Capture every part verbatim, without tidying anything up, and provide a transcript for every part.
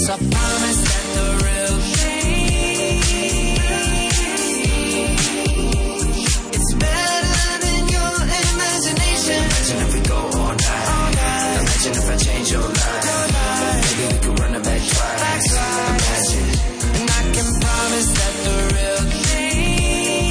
I promise that the real thing, it's better than your imagination. Imagine if we go all night, all night. Imagine if I change your life, your life. Maybe we could run it back twice, back twice. Imagine, and I can promise that the real thing,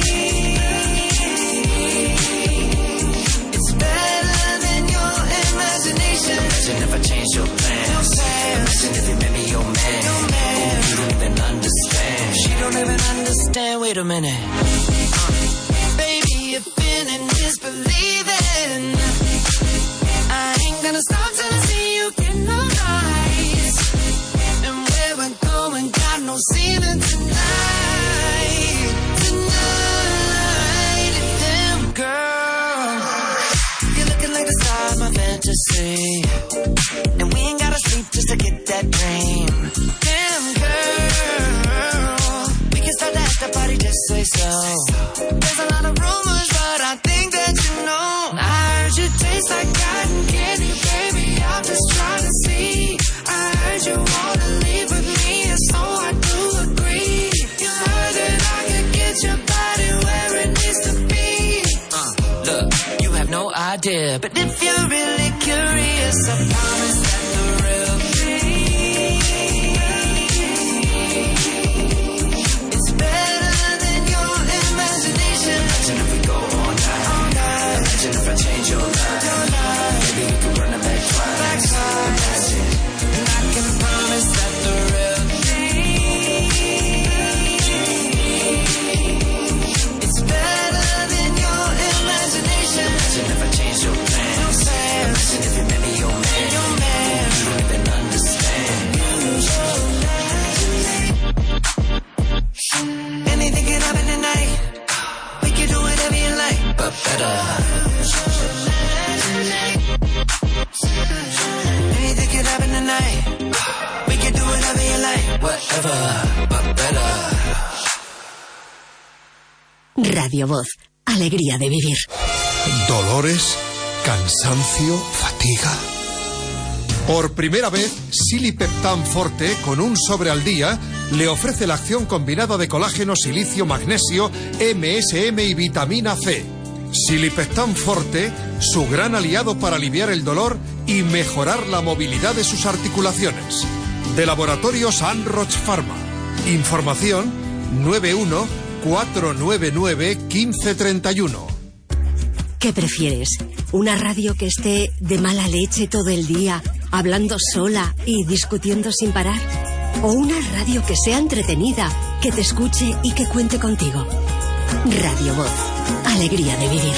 it's better than your imagination. Imagine if I change your plans, imagine if you made me your man, your man. Oh, you don't even understand, she don't even understand, wait a minute, uh, baby, you're feeling disbelieving, I ain't gonna stop till I see you get no eyes, and where we're going, got no ceiling tonight, tonight, damn girl, you're looking like the star of my fantasy, and we ain't gotta sleep just to get that dream. Damn girl, we can start the after party, just say so. There's a lot of rumors, but I think that you know. I heard you taste like cotton candy, baby, I'm just trying to see. I heard you wanna leave with me, and so I do agree. You heard that I could get your body where it needs to be. Uh, look, you have no idea, but if you're really curious, I promise that the real thing, it's better than your imagination. Imagine if we go all night, all night. Imagine if I change your life, your life. Maybe we could run it back twice, back twice. Imagine, and I can promise that the real thing, it's better than your imagination. Imagine if I change your plans, imagine if you made me your man, your man. You don't even understand. Anything can happen tonight, we can do whatever you like, but better. Anything can happen tonight, we can do whatever you like, whatever, but better. Radio Voz, alegría de vivir. Dolores, cansancio, fatiga. Por primera vez, Silipeptan Forte, con un sobre al día, le ofrece la acción combinada de colágeno, silicio, magnesio, M S M y vitamina C. Silipeptan Forte, su gran aliado para aliviar el dolor y mejorar la movilidad de sus articulaciones. De Laboratorios Anroch Pharma. Información nueve uno cuatro nueve nueve uno cinco tres uno. ¿Qué prefieres? ¿Una radio que esté de mala leche todo el día, hablando sola y discutiendo sin parar? ¿O una radio que sea entretenida, que te escuche y que cuente contigo? Radio Voz, alegría de vivir.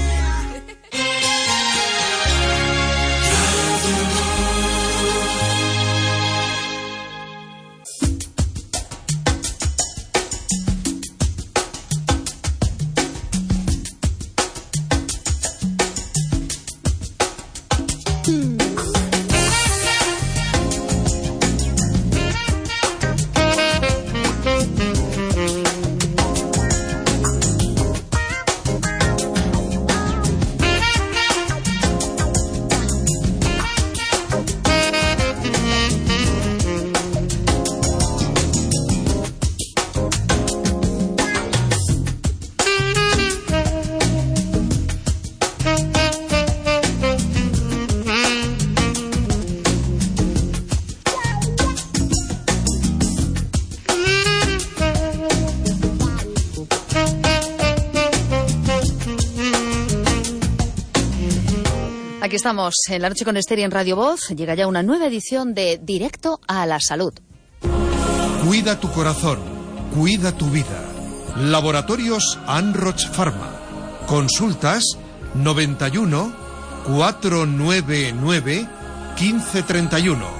Aquí estamos en La Noche con Esther y en Radio Voz. Llega ya una nueva edición de Directo a la Salud. Cuida tu corazón, cuida tu vida. Laboratorios Anroch Pharma. Consultas noventa y uno cuatrocientos noventa y nueve quince treinta y uno.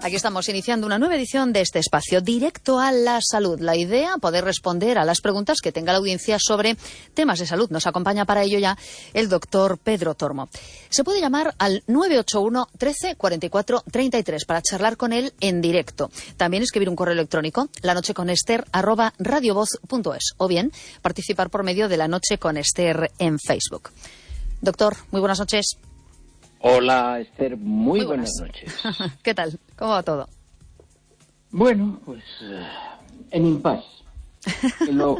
Aquí estamos iniciando una nueva edición de este espacio directo a la salud. La idea, poder responder a las preguntas que tenga la audiencia sobre temas de salud. Nos acompaña para ello ya el doctor Pedro Tormo. Se puede llamar al nueve ocho uno, trece, cuarenta y cuatro, treinta y tres para charlar con él en directo. También escribir un correo electrónico, lanocheconester arroba radiovoz punto es, o bien participar por medio de La Noche con Ester en Facebook. Doctor, muy buenas noches. Hola, Esther, muy, muy buenas. buenas noches. ¿Qué tal? ¿Cómo va todo? Bueno, pues uh, en impasse. Lo,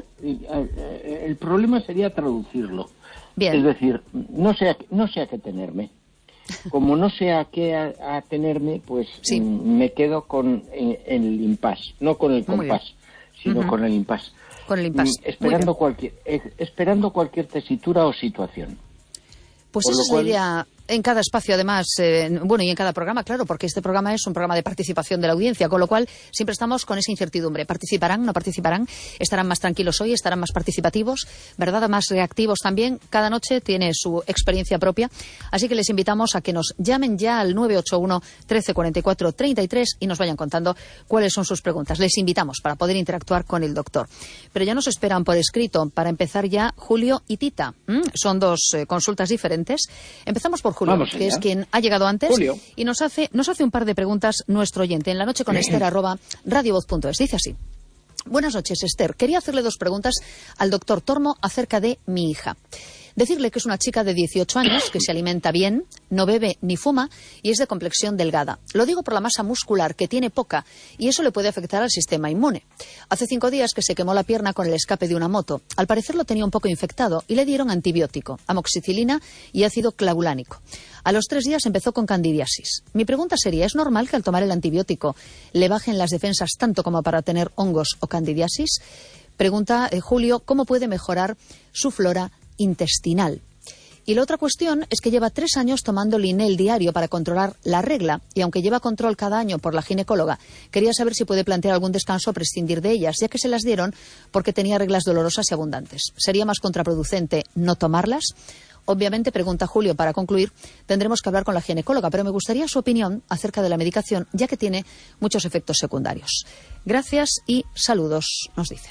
eh, el problema sería traducirlo. Bien. Es decir, no sé a, no sé a qué tenerme. Como no sé a qué a, a tenerme, pues sí. mm, me quedo con en, en el impasse, no con el compás, sino uh-huh. con el impasse. Con el impasse. Mm, esperando cualquier eh, esperando cualquier tesitura o situación. Pues esa cual... sería en cada espacio, además, eh, bueno, y en cada programa, claro, porque este programa es un programa de participación de la audiencia, con lo cual siempre estamos con esa incertidumbre. ¿Participarán, no participarán? ¿Estarán más tranquilos hoy? ¿Estarán más participativos? ¿Verdad? Más reactivos también. Cada noche tiene su experiencia propia. Así que les invitamos a que nos llamen ya al nueve ocho uno, trece, cuarenta y cuatro, treinta y tres y nos vayan contando cuáles son sus preguntas. Les invitamos para poder interactuar con el doctor. Pero ya nos esperan por escrito. Para empezar ya, Julio y Tita. ¿Mm? Son dos eh, consultas diferentes. Empezamos por Julio, Vamos que allá. es quien ha llegado antes. Julio. Y nos hace, nos hace un par de preguntas nuestro oyente en la noche con Ester arroba radiovoz punto es. Dice así. Buenas noches, Ester. Quería hacerle dos preguntas al doctor Tormo acerca de mi hija. Decirle que es una chica de dieciocho años, que se alimenta bien, no bebe ni fuma y es de complexión delgada. Lo digo por la masa muscular, que tiene poca, y eso le puede afectar al sistema inmune. Hace cinco días que se quemó la pierna con el escape de una moto. Al parecer lo tenía un poco infectado y le dieron antibiótico, amoxicilina y ácido clavulánico. A los tres días empezó con candidiasis. Mi pregunta sería, ¿es normal que al tomar el antibiótico le bajen las defensas tanto como para tener hongos o candidiasis? Pregunta eh, Julio, ¿cómo puede mejorar su flora intestinal? Y la otra cuestión es que lleva tres años tomando Linel diario para controlar la regla, y aunque lleva control cada año por la ginecóloga, quería saber si puede plantear algún descanso o prescindir de ellas, ya que se las dieron porque tenía reglas dolorosas y abundantes. ¿Sería más contraproducente no tomarlas? Obviamente, pregunta Julio, para concluir, tendremos que hablar con la ginecóloga, pero me gustaría su opinión acerca de la medicación, ya que tiene muchos efectos secundarios. Gracias y saludos, nos dice.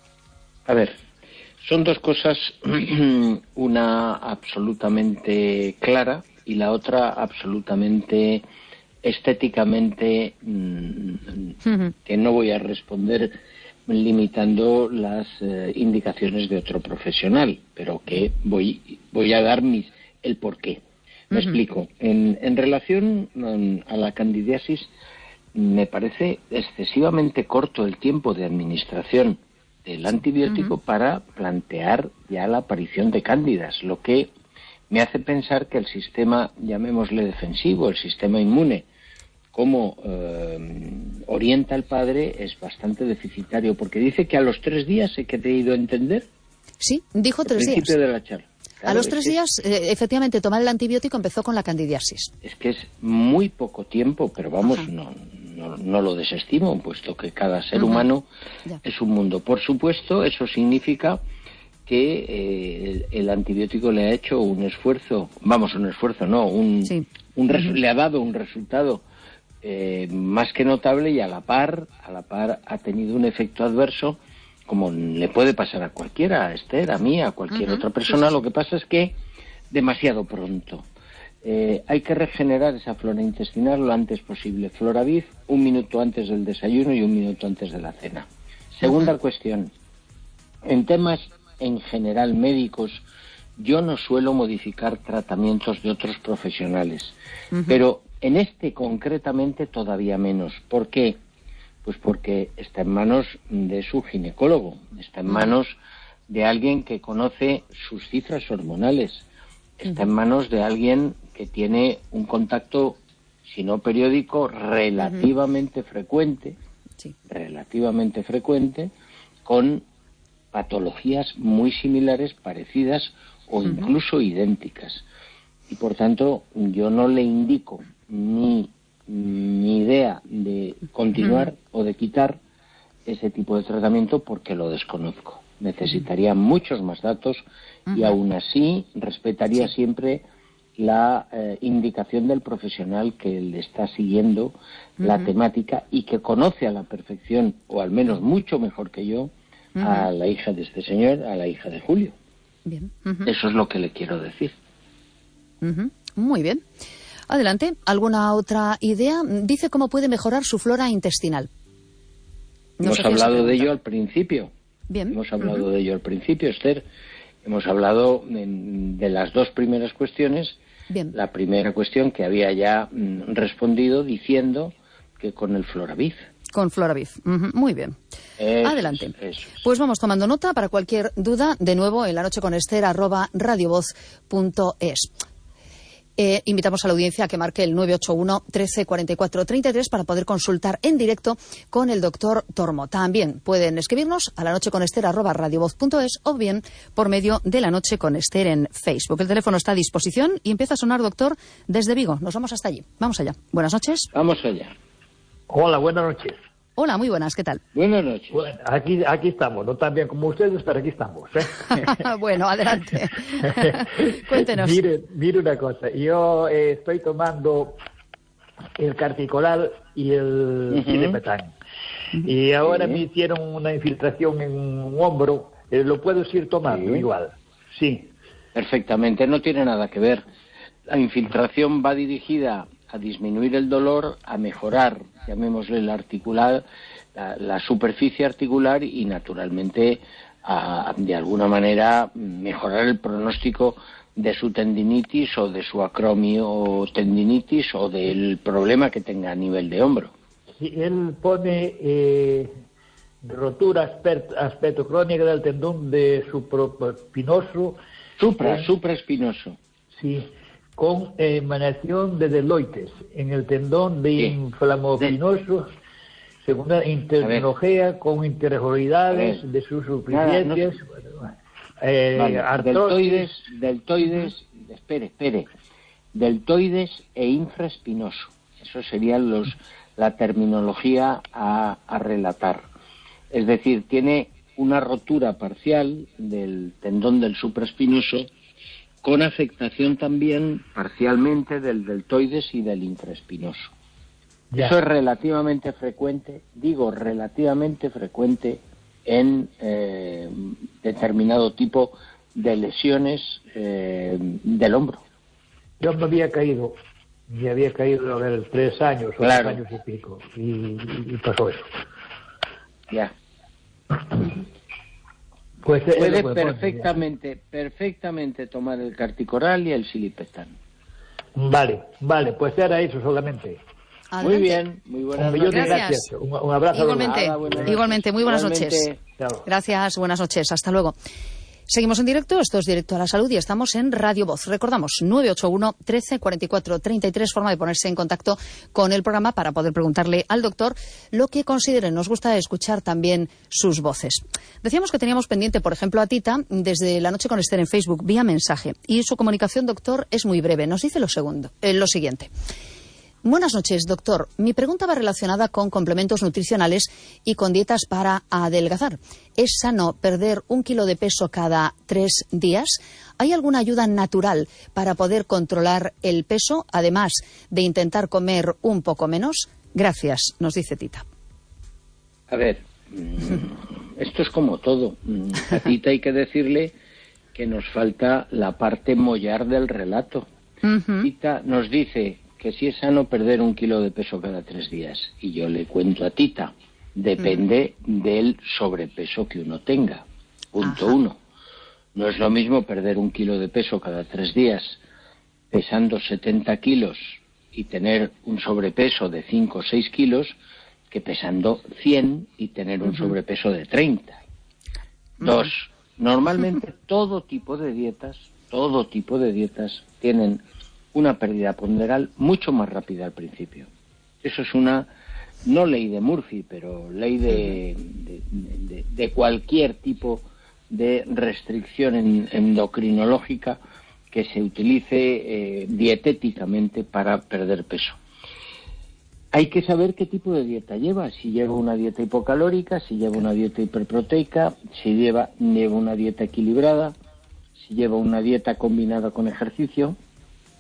A ver, son dos cosas, una absolutamente clara y la otra absolutamente estéticamente mmm, uh-huh. que no voy a responder limitando las eh, indicaciones de otro profesional, pero que voy voy a dar mis el porqué. Me uh-huh. explico. En, en relación um, a la candidiasis, me parece excesivamente corto el tiempo de administración del antibiótico uh-huh. para plantear ya la aparición de cándidas, lo que me hace pensar que el sistema, llamémosle defensivo, el sistema inmune, como eh, orienta al padre, es bastante deficitario, porque dice que a los tres días, ¿he querido entender? Sí, dijo tres días. Al principio de la charla. Claro, a los tres es días, eh, efectivamente, tomar el antibiótico empezó con la candidiasis. Es que es muy poco tiempo, pero vamos, no, no, no lo desestimo, puesto que cada ser uh-huh. humano ya. es un mundo. Por supuesto, eso significa que eh, el, el antibiótico le ha hecho un esfuerzo, vamos, un esfuerzo, no, un, sí. un resu- uh-huh. le ha dado un resultado eh, más que notable, y a la par, a la par ha tenido un efecto adverso, como le puede pasar a cualquiera, a Esther, a mí, a cualquier uh-huh. otra persona. Sí. Lo que pasa es que demasiado pronto. Eh, hay que regenerar esa flora intestinal lo antes posible. Floraviv, un minuto antes del desayuno y un minuto antes de la cena. Segunda uh-huh. cuestión. En temas en general médicos, yo no suelo modificar tratamientos de otros profesionales, uh-huh. pero en este concretamente todavía menos. ¿Por qué? Pues porque está en manos de su ginecólogo, está en manos de alguien que conoce sus cifras hormonales, está en manos de alguien que tiene un contacto, si no periódico, relativamente uh-huh. frecuente, sí. relativamente frecuente, con patologías muy similares, parecidas o uh-huh. incluso idénticas. Y por tanto, yo no le indico ni mi idea de continuar uh-huh. o de quitar ese tipo de tratamiento porque lo desconozco. Necesitaría uh-huh. muchos más datos uh-huh. y aún así respetaría sí. siempre la eh, indicación del profesional que le está siguiendo uh-huh. la temática y que conoce a la perfección, o al menos mucho mejor que yo, uh-huh. a la hija de este señor, a la hija de Julio. Bien. Uh-huh. Eso es lo que le quiero decir. Uh-huh. Muy bien. Adelante. ¿Alguna otra idea? Dice cómo puede mejorar su flora intestinal. No Hemos hablado de ello al principio. Bien. Hemos hablado uh-huh. de ello al principio, Esther. Hemos hablado de, de las dos primeras cuestiones. Bien. La primera cuestión que había ya mm, respondido diciendo que con el Floraviz. Con Floraviz. Uh-huh. Muy bien. Eso Adelante. Es, eso es. Pues vamos tomando nota para cualquier duda, de nuevo, en la noche con Esther, arroba radiovoz punto es. Eh, invitamos a la audiencia a que marque el nueve ocho uno, trece, cuarenta y cuatro, treinta y tres para poder consultar en directo con el doctor Tormo. También pueden escribirnos a la noche con Esther arroba radiovoz punto es o bien por medio de la noche con Esther en Facebook. El teléfono está a disposición y empieza a sonar, doctor, desde Vigo. Nos vamos hasta allí. Vamos allá. Buenas noches. Vamos allá. Hola, buenas noches. Hola, muy buenas. ¿Qué tal? Buenas noches. Bueno, aquí, aquí estamos, no tan bien como ustedes, pero aquí estamos. ¿eh? Bueno, adelante. Cuéntenos. Mire, mire una cosa, yo eh, estoy tomando el Carticolal y el uh-huh. Silipetán. Y ahora sí. me hicieron una infiltración en un hombro. Eh, ¿Lo puedo seguir tomando sí. igual? Sí. Perfectamente, no tiene nada que ver. La infiltración va dirigida a disminuir el dolor, a mejorar, llamémosle la articular, la, la superficie articular y, naturalmente, a, de alguna manera, mejorar el pronóstico de su tendinitis o de su acromiotendinitis o del problema que tenga a nivel de hombro. Sí, él pone eh, rotura aspecto, aspecto crónica del tendón de supraespinoso. Supra, eh, supraespinoso. Sí. Con emanación de deloites en el tendón de sí. inflamopinoso, segunda interlogea con interroridades de sus superficies, no... eh, vale. artrosis. deltoides, deltoides, espere, espere, deltoides e infraespinoso. Eso sería los, la terminología a, a relatar. Es decir, tiene una rotura parcial del tendón del supraespinoso, con afectación también parcialmente del deltoides y del infraespinoso. Ya. Eso es relativamente frecuente, digo relativamente frecuente en eh, determinado tipo de lesiones eh, del hombro. Yo me había caído, me había caído a ver, tres años o claro. dos años y pico, y, y pasó eso. Ya. Pues puede perfectamente, perfectamente tomar el Carticoral y el Silipetán. Vale, vale, pues era eso solamente. Adelante. Muy bien, muy buenas noches. Gracias. gracias. Un, un abrazo. Igualmente, a buenas igualmente, muy buenas igualmente. noches. Gracias, buenas noches, hasta luego. Seguimos en directo, esto es Directo a la Salud y estamos en Radio Voz. Recordamos, nueve ocho uno, trece, cuarenta y cuatro, treinta y tres, forma de ponerse en contacto con el programa para poder preguntarle al doctor lo que consideren. Nos gusta escuchar también sus voces. Decíamos que teníamos pendiente, por ejemplo, a Tita, desde la noche con Esther en Facebook, vía mensaje. Y su comunicación, doctor, es muy breve. Nos dice lo, segundo, eh, lo siguiente. Buenas noches, doctor. Mi pregunta va relacionada con complementos nutricionales y con dietas para adelgazar. ¿Es sano perder un kilo de peso cada tres días? ¿Hay alguna ayuda natural para poder controlar el peso, además de intentar comer un poco menos? Gracias, nos dice Tita. A ver, esto es como todo. A Tita hay que decirle que nos falta la parte mollar del relato. Uh-huh. Tita nos dice que si es sano perder un kilo de peso cada tres días. Y yo le cuento a Tita, depende mm. del sobrepeso que uno tenga. Punto Ajá. uno. No es lo mismo perder un kilo de peso cada tres días pesando setenta kilos y tener un sobrepeso de cinco o seis kilos que pesando cien y tener un uh-huh. sobrepeso de treinta. Uh-huh. Dos, normalmente todo tipo de dietas, todo tipo de dietas tienen una pérdida ponderal mucho más rápida al principio. Eso es una, no ley de Murphy, pero ley de, de, de, de cualquier tipo de restricción en, endocrinológica que se utilice eh, dietéticamente para perder peso. Hay que saber qué tipo de dieta lleva, si lleva una dieta hipocalórica, si lleva una dieta hiperproteica, si lleva, lleva una dieta equilibrada, si lleva una dieta combinada con ejercicio.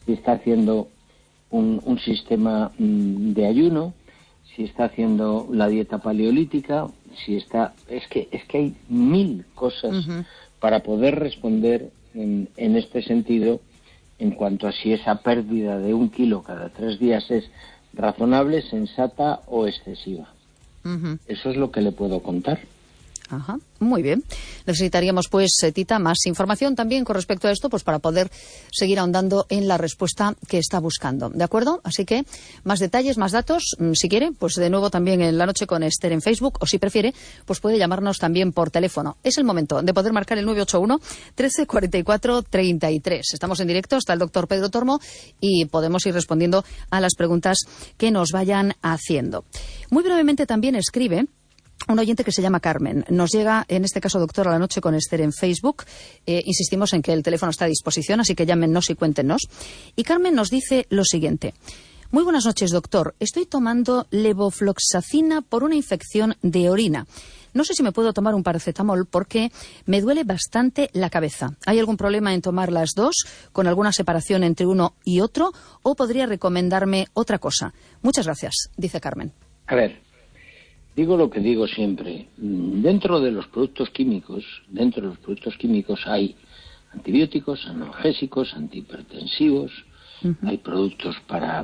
si está haciendo un, un sistema mmm, de ayuno, si está haciendo la dieta paleolítica, si está... Es que, es que hay mil cosas uh-huh. para poder responder en, en este sentido en cuanto a si esa pérdida de un kilo cada tres días es razonable, sensata o excesiva. Uh-huh. Eso es lo que le puedo contar. Ajá, muy bien. Necesitaríamos, pues, Tita, más información también con respecto a esto, pues para poder seguir ahondando en la respuesta que está buscando. ¿De acuerdo? Así que más detalles, más datos, si quiere, pues de nuevo también en La Noche con Esther en Facebook, o si prefiere, pues puede llamarnos también por teléfono. Es el momento de poder marcar el nueve ocho uno, trece, cuarenta y cuatro, treinta y tres. Estamos en directo, está el doctor Pedro Tormo y podemos ir respondiendo a las preguntas que nos vayan haciendo. Muy brevemente también escribe un oyente que se llama Carmen. Nos llega, en este caso, doctor, a La Noche con Esther en Facebook. Eh, insistimos en que el teléfono está a disposición, así que llámenos y cuéntenos. Y Carmen nos dice lo siguiente. Muy buenas noches, doctor. Estoy tomando levofloxacina por una infección de orina. No sé si me puedo tomar un paracetamol porque me duele bastante la cabeza. ¿Hay algún problema en tomar las dos, con alguna separación entre uno y otro, o podría recomendarme otra cosa? Muchas gracias, dice Carmen. A ver. Digo lo que digo siempre. Dentro de los productos químicos, dentro de los productos químicos hay antibióticos, analgésicos, antihipertensivos, uh-huh. hay productos para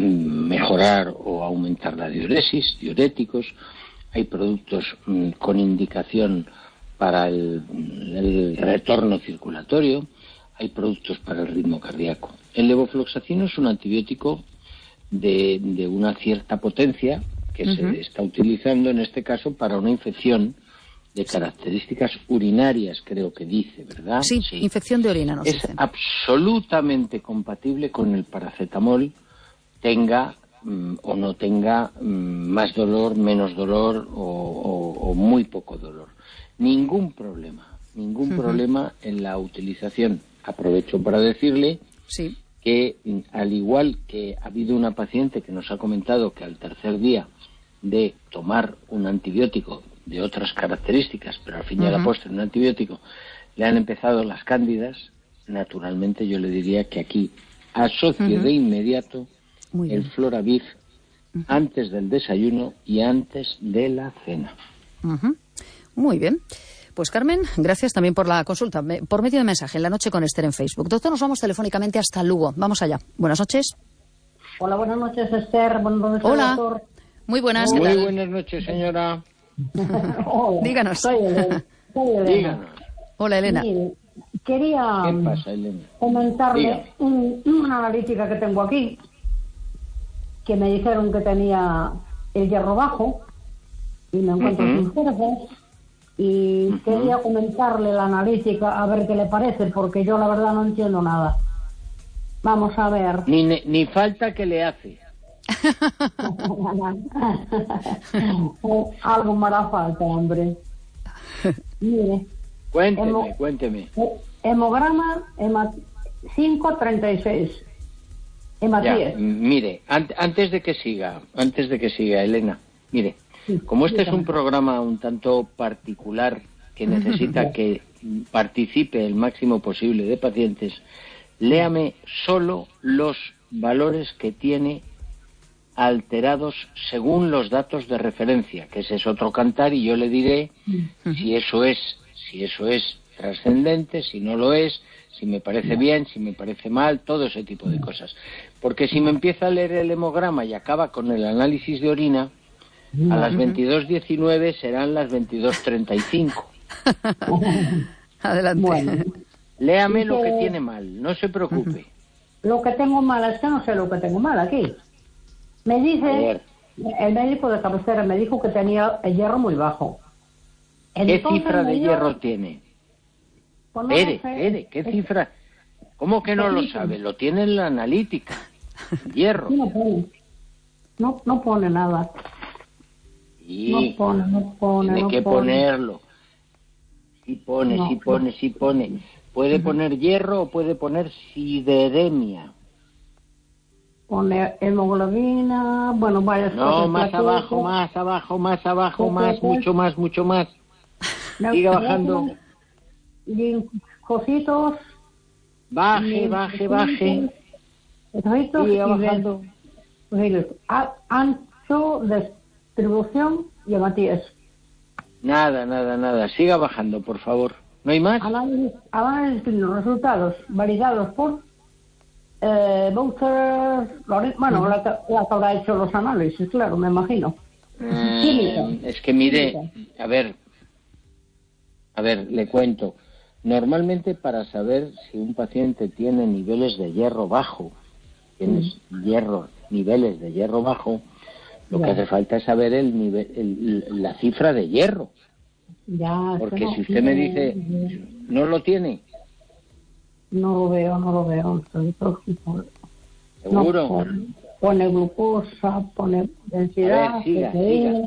mejorar o aumentar la diuresis, diuréticos, hay productos mm, con indicación para el, el retorno circulatorio, hay productos para el ritmo cardíaco. El levofloxacino es un antibiótico de, de una cierta potencia que uh-huh. se está utilizando en este caso para una infección de características urinarias, creo que dice, ¿verdad? Sí, sí. Infección de orina, nos Es dicen. absolutamente compatible con el paracetamol, tenga mm, o no tenga mm, más dolor, menos dolor o, o, o muy poco dolor. Ningún problema, ningún uh-huh. problema en la utilización. Aprovecho para decirle sí. que, al igual que ha habido una paciente que nos ha comentado que al tercer día de tomar un antibiótico de otras características, pero al fin y uh-huh. a la postre un antibiótico, le han empezado las cándidas, naturalmente yo le diría que aquí asocie uh-huh. de inmediato el Floravir uh-huh. antes del desayuno y antes de la cena. Uh-huh. Muy bien. Pues Carmen, gracias también por la consulta, por medio de mensaje en La Noche con Esther en Facebook. Doctor, nos vamos telefónicamente hasta Lugo. Vamos allá. Buenas noches. Hola, buenas noches, Esther. Buenas noches, Hola. doctor. Muy buenas. Muy buenas noches, señora. Hola. Díganos. Soy Elena. Soy Elena. Díganos. Hola, Elena. Mire, quería ¿Qué pasa, Elena? comentarle un, una analítica que tengo aquí, que me dijeron que tenía el hierro bajo y me encuentro uh-huh. sin fuerzas. Y uh-huh. quería comentarle la analítica a ver qué le parece, porque yo la verdad no entiendo nada. Vamos a ver. Ni, ni falta que le hace. Algo me hará falta, hombre. Mire. Cuénteme, hemo, cuénteme. Hemograma hema, cinco treinta y seis. Ya, mire, an, antes de que siga, antes de que siga, Elena, mire. Como este es un programa un tanto particular que necesita que participe el máximo posible de pacientes, léame solo los valores que tiene alterados según los datos de referencia, que ese es otro cantar y yo le diré si eso es, si eso es trascendente, si no lo es, si me parece bien, si me parece mal, todo ese tipo de cosas. Porque si me empieza a leer el hemograma y acaba con el análisis de orina, a las veintidós diecinueve serán las veintidós treinta y cinco. Adelante. Bueno, léame lo que tiene mal, no se preocupe. Lo que tengo mal es que no sé lo que tengo mal aquí. Me dice, el médico de cabecera me dijo que tenía el hierro muy bajo. Entonces, ¿qué cifra de dio... hierro tiene? Pues no Ere, sé. Ere, ¿qué cifra? ¿Cómo que no lo sabe? Lo tiene en la analítica. Hierro. No pone, no, no pone nada. Sí, no pone, no pone, tiene no que pone. ponerlo. Sí pone, no, sí pone, no. sí pone. Puede uh-huh. poner hierro o puede poner sideremia. Pone hemoglobina, bueno, varias no, cosas. No, más abajo, más abajo, más abajo, más, mucho más, mucho más. Siga bajando. Linfocitos. Baje, baje, baje. Ojitos Siga y bajando. ven- a- ancho de distribución y Matías. Nada, nada, nada. Siga bajando, por favor. ¿No hay más? Análisis, análisis de los resultados validados por eh, Bowser, Lore- bueno, la, que- la que habrá hecho los análisis, claro, me imagino. Eh, es que mire, a ver, a ver, le cuento. Normalmente para saber si un paciente tiene niveles de hierro bajo, tienes hierro, niveles de hierro bajo, lo Ya. que hace falta es saber el nivel, el- la cifra de hierro. Ya, Porque no, si usted me no, dice, ¿no lo tiene? no lo veo, no lo veo. Estoy preocupado. ¿Seguro? No, pone, pone glucosa, pone densidad, A ver, siga, proteína,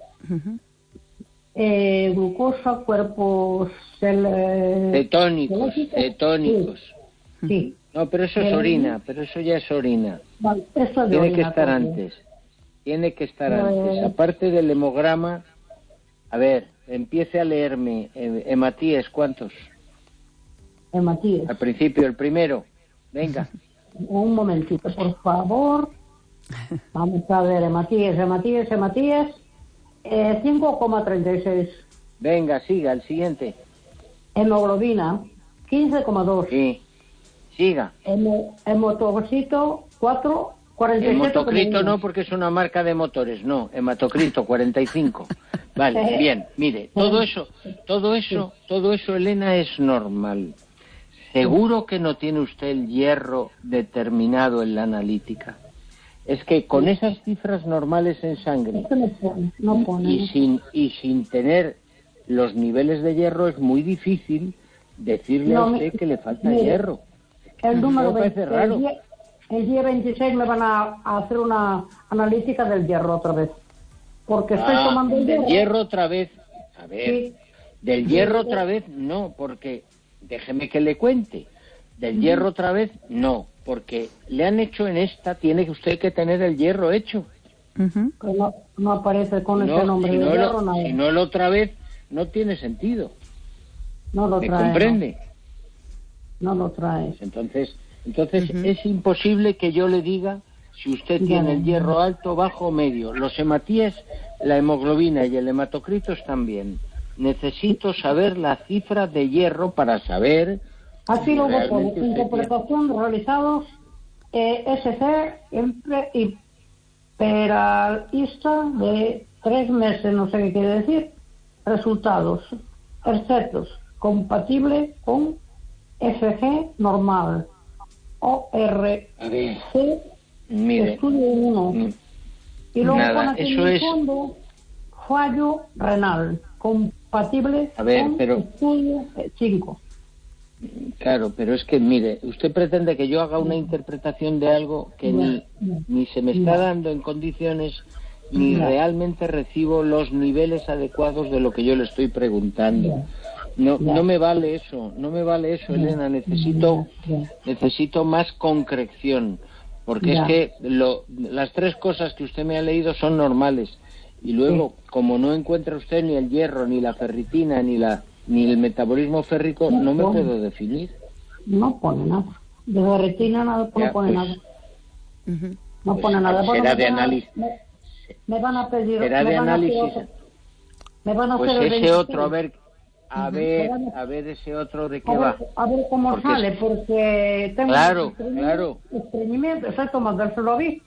eh, glucosa, cuerpos cel, eh, Cetónicos, celíacos. cetónicos. Sí, sí. No, pero eso es Pero- orina, pero eso ya es orina. Vale, eso de Tiene que orina estar también. antes. Tiene que estar Pues- antes. Aparte del hemograma, a ver, empiece a leerme. Eh, hematíes, ¿cuántos? Eh, Matías, Al principio, el primero. Venga. un momentito, por favor. Vamos a ver, eh, Matías, eh, Matías, eh, Matías. Eh, cinco coma treinta y seis. Venga, siga, el siguiente. Hemoglobina, quince coma dos. Sí. Siga. Hemo- Hematocrito, cuatro, cuarenta y siete. Hematocrito no, porque es una marca de motores, no. Hematocrito, cuarenta y cinco. Vale, bien, mire, todo eso, todo eso, todo eso, Elena, es normal. ¿Seguro que no tiene usted el hierro determinado en la analítica? Es que con esas cifras normales en sangre Esto no pone, no pone. y sin, y sin tener los niveles de hierro es muy difícil decirle No, a usted mi- que le falta mire, hierro. El número Me parece veinte, raro. el, día, el día veintiséis me van a, a hacer una analítica del hierro otra vez. Porque estoy Ah, tomando el del hierro. hierro otra vez. A ver, Sí. del hierro otra vez no, porque déjeme que le cuente. Del hierro otra vez no, porque le han hecho en esta, tiene que usted que tener el hierro hecho. Que no, no aparece con Si ese no, nombre si de no hierro, lo, nada. si no el otra vez no tiene sentido. No lo ¿Me trae. comprende? No, no lo trae. Entonces, entonces es imposible que yo le diga si usted Ya. tiene el hierro alto, bajo o medio. Los hematíes, la hemoglobina y el hematocrito están bien. Necesito saber la cifra de hierro para saber Así si luego realmente pone usted tiene- interpretación realizados eh, S C entre y peralista de tres meses, no sé qué quiere decir. Resultados, exceptos, compatible con F G normal. O R A ver, C mire, estudio uno. mm, Y luego nada, pone aquí en eso el es- fondo fallo renal, compatible A ver, con pero- estudio cinco. claro, pero es que mire, usted pretende que yo haga una interpretación de algo que ni, ni se me está dando en condiciones, ni Ya. realmente recibo los niveles adecuados de lo que yo le estoy preguntando. No, Ya. no me vale eso, no me vale eso, Elena. Necesito, Ya, ya. necesito más concreción, porque Ya. es que lo, las tres cosas que usted me ha leído son normales. Y luego, como no encuentra usted ni el hierro, ni la ferritina, ni la ni el metabolismo férrico, no me No. puedo definir. No pone nada. De retina nada, no Ya, pone pues, nada. No pues, pone nada. Bueno, será me de van a- análisis. Me, me van a pedir. Será me de van a hacer análisis. otro- Me van a Pues hacer el ese veintiséis. otro, a ver, a ver, a ver ese otro de qué A va. ver, a ver cómo Porque sale, es- porque tengo Claro, estreñimiento- claro. estreñimiento, estoy tomando el Solovit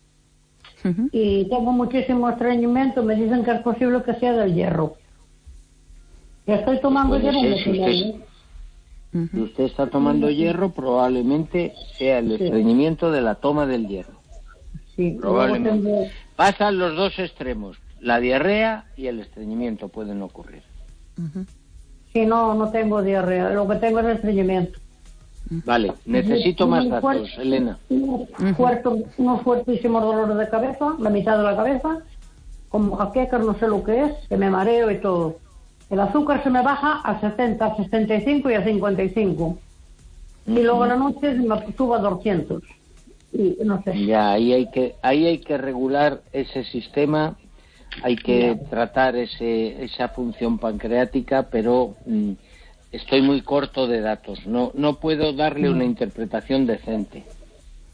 y tengo muchísimo estreñimiento, me dicen que es posible que sea del hierro. Y estoy tomando Puede hierro ser, un si mes usted, si usted está tomando hierro, probablemente sea el Sí. estreñimiento de la toma del hierro. Sí, Probablemente. luego tengo- Pasan los dos extremos, la diarrea y el estreñimiento pueden ocurrir. Sí, no, no tengo diarrea, lo que tengo es estreñimiento. Vale, necesito más Muy datos, fuerte, Elena. Unos, fuertes- unos fuertísimos dolores de cabeza, la mitad de la cabeza, como jaquecas, no sé lo que es, que me mareo y todo. El azúcar se me baja a setenta, a sesenta y cinco y a cincuenta y cinco. Y luego a la noche se me suba a doscientos. Y no sé. Ya, ahí hay que, ahí hay que regular ese sistema, hay que tratar ese, esa función pancreática, pero mm, estoy muy corto de datos, no, no puedo darle una interpretación decente.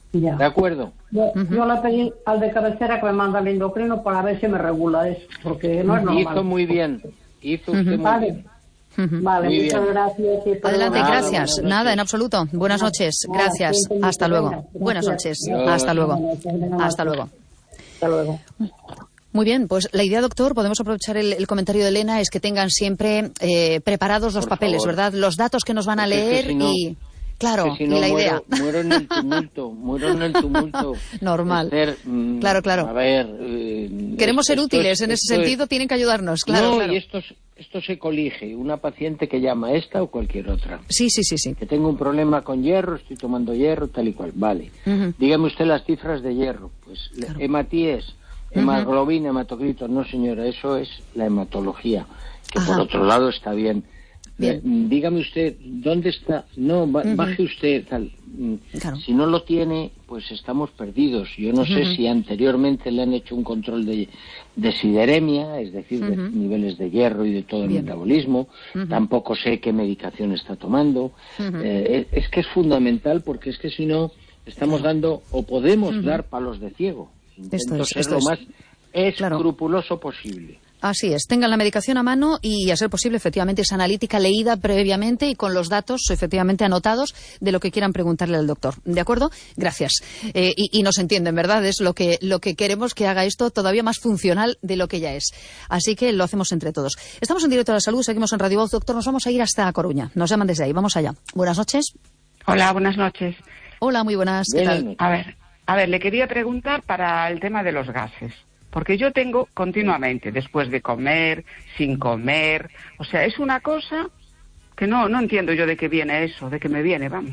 Ya. ¿De acuerdo? Yo, uh-huh. yo le pedí al de cabecera que me manda el endocrino para ver si me regula eso, porque no es normal. Hizo muy bien, hizo usted uh-huh. muy vale. bien. Uh-huh. Vale, muy muchas bien. gracias. Y Adelante, nada, gracias. Nada, en absoluto. Buenas noches, gracias. Hasta luego. Buenas noches. Hasta luego. Hasta luego. Hasta luego. Muy bien, pues la idea, doctor, podemos aprovechar el, el comentario de Elena, es que tengan siempre eh, preparados los Por papeles, favor. ¿verdad? Los datos que nos van a Porque leer si no, y... Claro, si no, y la muero, idea. Muero en el tumulto, muero en el tumulto. Normal. Esther, mmm, claro, claro. A ver... Eh, Queremos ser esto útiles, es, en ese es, sentido tienen que ayudarnos, claro. No, claro. y esto, esto se colige, una paciente que llama esta o cualquier otra. Sí, sí, sí, sí. Que tengo un problema con hierro, estoy tomando hierro, tal y cual. Vale. Uh-huh. Dígame usted las cifras de hierro. Pues claro. Hematíes, hemoglobina, hematocrito. No, señora, eso es la hematología, que Ajá. por otro lado está bien. Bien. Dígame usted, ¿dónde está? No, ba- uh-huh. baje usted, tal. Claro. Si no lo tiene, pues estamos perdidos. Yo no uh-huh. sé si anteriormente le han hecho un control de, de sideremia, es decir, uh-huh. de niveles de hierro y de todo el Bien. metabolismo. Uh-huh. Tampoco sé qué medicación está tomando. Uh-huh. Eh, es que es fundamental, porque es que si no, estamos claro. dando, o podemos uh-huh. dar palos de ciego. Intento esto es, ser esto lo es. más escrupuloso claro. posible. Así es, tengan la medicación a mano y, a ser posible, efectivamente, esa analítica leída previamente y con los datos, efectivamente, anotados de lo que quieran preguntarle al doctor. ¿De acuerdo? Gracias. Eh, y, y nos entienden, ¿verdad? Es lo que, lo que queremos, que haga esto todavía más funcional de lo que ya es. Así que lo hacemos entre todos. Estamos en directo a la salud, seguimos en Radio Voz. Doctor, nos vamos a ir hasta Coruña. Nos llaman desde ahí. Vamos allá. Buenas noches. Hola, buenas noches. Hola, muy buenas. ¿Qué tal? A ver, a ver, le quería preguntar para el tema de los gases. Porque yo tengo continuamente, después de comer, sin comer, o sea, es una cosa que no no entiendo yo de qué viene eso, de qué me viene, vamos.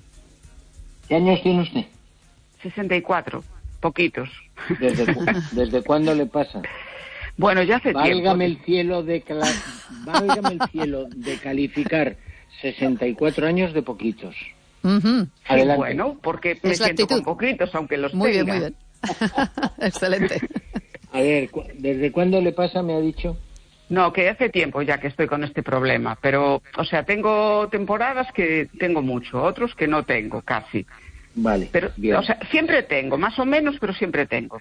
¿Qué años tiene usted? sesenta y cuatro, poquitos. ¿Desde, cu- ¿desde cuándo le pasa? Bueno, ya hace Válgame tiempo. el cielo de cla- Válgame el cielo de calificar sesenta y cuatro años de poquitos. Uh-huh. Sí, bueno, porque me siento con poquitos, aunque los muy tenga. Muy bien, muy bien. Excelente. A ver, ¿desde cuándo le pasa, me ha dicho? No, que hace tiempo ya que estoy con este problema, pero, o sea, tengo temporadas que tengo mucho, otros que no tengo, casi. Vale, pero, bien. O sea, siempre tengo, más o menos, pero siempre tengo.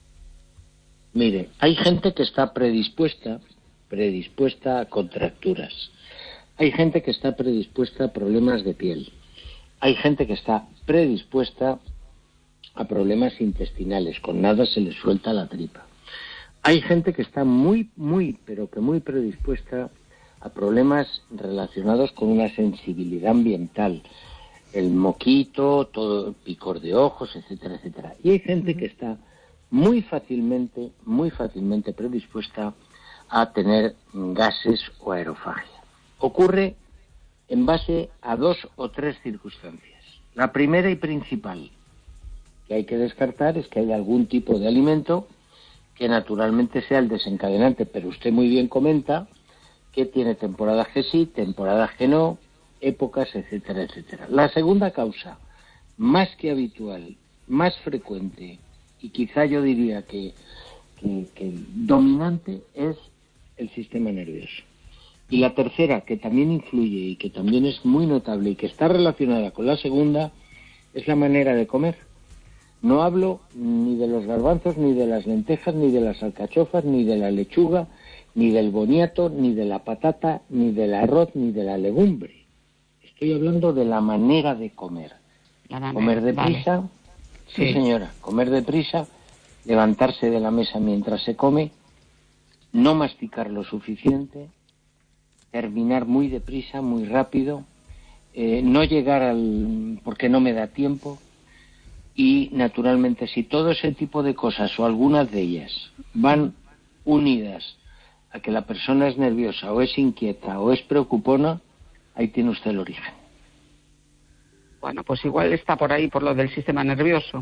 Mire, hay gente que está predispuesta, predispuesta a contracturas. Hay gente que está predispuesta a problemas de piel. Hay gente que está predispuesta a problemas intestinales, con nada se le suelta la tripa. Hay gente que está muy, muy, pero que muy predispuesta a problemas relacionados con una sensibilidad ambiental, el moquito, todo, picor de ojos, etcétera, etcétera. Y hay gente que está muy fácilmente, muy fácilmente predispuesta a tener gases o aerofagia. Ocurre en base a dos o tres circunstancias. La primera y principal que hay que descartar es que haya algún tipo de alimento que naturalmente sea el desencadenante, pero usted muy bien comenta que tiene temporadas que sí, temporadas que no, épocas, etcétera, etcétera. La segunda causa, más que habitual, más frecuente y quizá yo diría que, que, que dominante, es el sistema nervioso. Y la tercera, que también influye y que también es muy notable y que está relacionada con la segunda, es la manera de comer. No hablo ni de los garbanzos, ni de las lentejas, ni de las alcachofas, ni de la lechuga, ni del boniato, ni de la patata, ni del arroz, ni de la legumbre. Estoy hablando de la manera de comer. La manera, comer deprisa, vale. sí, sí señora, comer deprisa, levantarse de la mesa mientras se come, no masticar lo suficiente, terminar muy deprisa, muy rápido, eh, no llegar al... porque no me da tiempo. Y, naturalmente, si todo ese tipo de cosas o algunas de ellas van unidas a que la persona es nerviosa o es inquieta o es preocupona, ahí tiene usted el origen. Bueno, pues igual está por ahí por lo del sistema nervioso.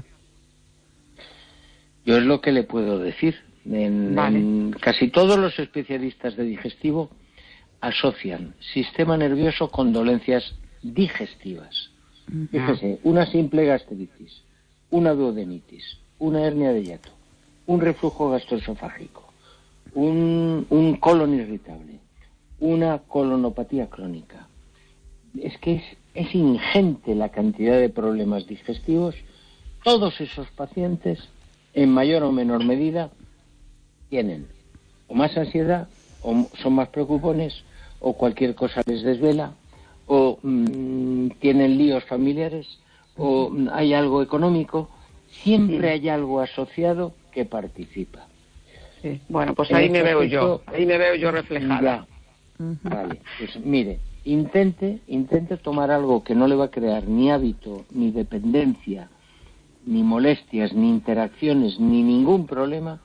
Yo es lo que le puedo decir. En, vale. en casi todos los especialistas de digestivo asocian sistema nervioso con dolencias digestivas. Uh-huh. Fíjese, una simple gastritis, una duodenitis, una hernia de hiato, un reflujo gastroesofágico, un, un colon irritable, una colonopatía crónica. Es que es, es ingente la cantidad de problemas digestivos todos esos pacientes, en mayor o menor medida, tienen o más ansiedad, o son más preocupones, o cualquier cosa les desvela, o mmm, tienen líos familiares, o mmm, hay algo económico. Siempre hay algo asociado que participa. Sí. Bueno, pues ahí me veo yo, ahí me veo yo reflejada. Uh-huh. Vale, pues mire, intente, intente tomar algo que no le va a crear ni hábito, ni dependencia, ni molestias, ni interacciones, ni ningún problema,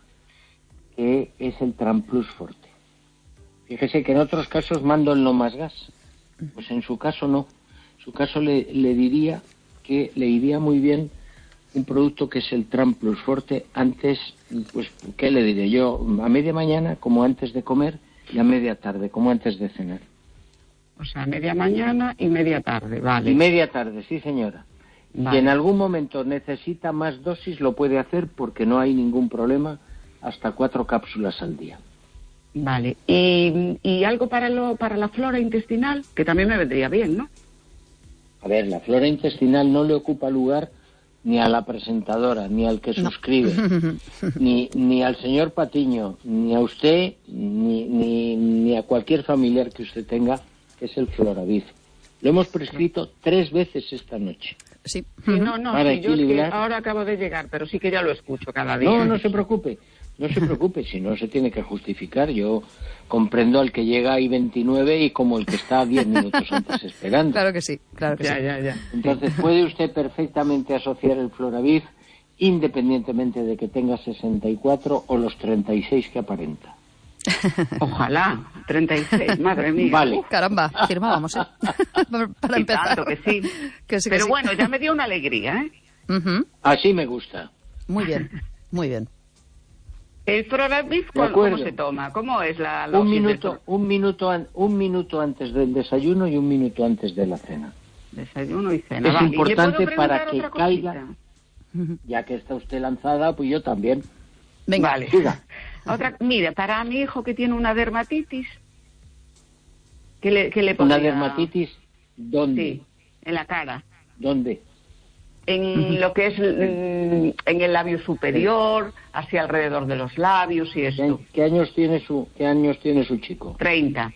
que es el Tramplus Forte. Fíjese que en otros casos mando el no más gas, pues en su caso no. En su caso le, le diría que le iría muy bien un producto que es el Tramplus Forte antes, pues, ¿qué le diré yo? A media mañana, como antes de comer, y a media tarde, como antes de cenar. O sea, media mañana y media tarde, vale. Y media tarde, sí, señora. Vale. Si en algún momento necesita más dosis, lo puede hacer porque no hay ningún problema, hasta cuatro cápsulas al día. Vale. ¿Y, y algo para, lo, para la flora intestinal? Que también me vendría bien, ¿no? A ver, la flora intestinal no le ocupa lugar ni a la presentadora, ni al que no. suscribe, ni, ni al señor Patiño, ni a usted, ni, ni, ni a cualquier familiar que usted tenga, que es el Floraviz. Lo hemos prescrito tres veces esta noche. Sí, sí no, no, sí, yo es que ahora acabo de llegar, pero sí que ya lo escucho cada día. No, no se preocupe, no se preocupe, si no se tiene que justificar. Yo comprendo al que llega a I veintinueve y como el que está diez minutos antes esperando. Claro que sí, claro que ya, sí. Ya, ya. Entonces puede usted perfectamente asociar el Floraviz independientemente de que tenga sesenta y cuatro o los treinta y seis que aparenta. Ojalá, treinta y seis, madre mía. Vale. Caramba, firmábamos, ¿eh? Para y empezar. Tanto que sí. Que sí que Pero sí. bueno, ya me dio una alegría, ¿eh? Uh-huh. Así me gusta. Muy bien, muy bien. ¿El Floraviz cómo se toma? ¿Cómo es la dosis? Un minuto, un minuto, an, un minuto antes del desayuno y un minuto antes de la cena. Desayuno y cena. Es vale. importante para que otra caiga. Ya que está usted lanzada, pues yo también. Venga, vale. Siga. Otra, mira, para mi hijo que tiene una dermatitis, ¿qué le, qué le podría... ¿Una dermatitis? ¿Dónde? Sí, en la cara. ¿Dónde? En lo que es en el labio superior, hacia alrededor de los labios y eso. ¿Qué años tiene su, qué años tiene su chico? Treinta.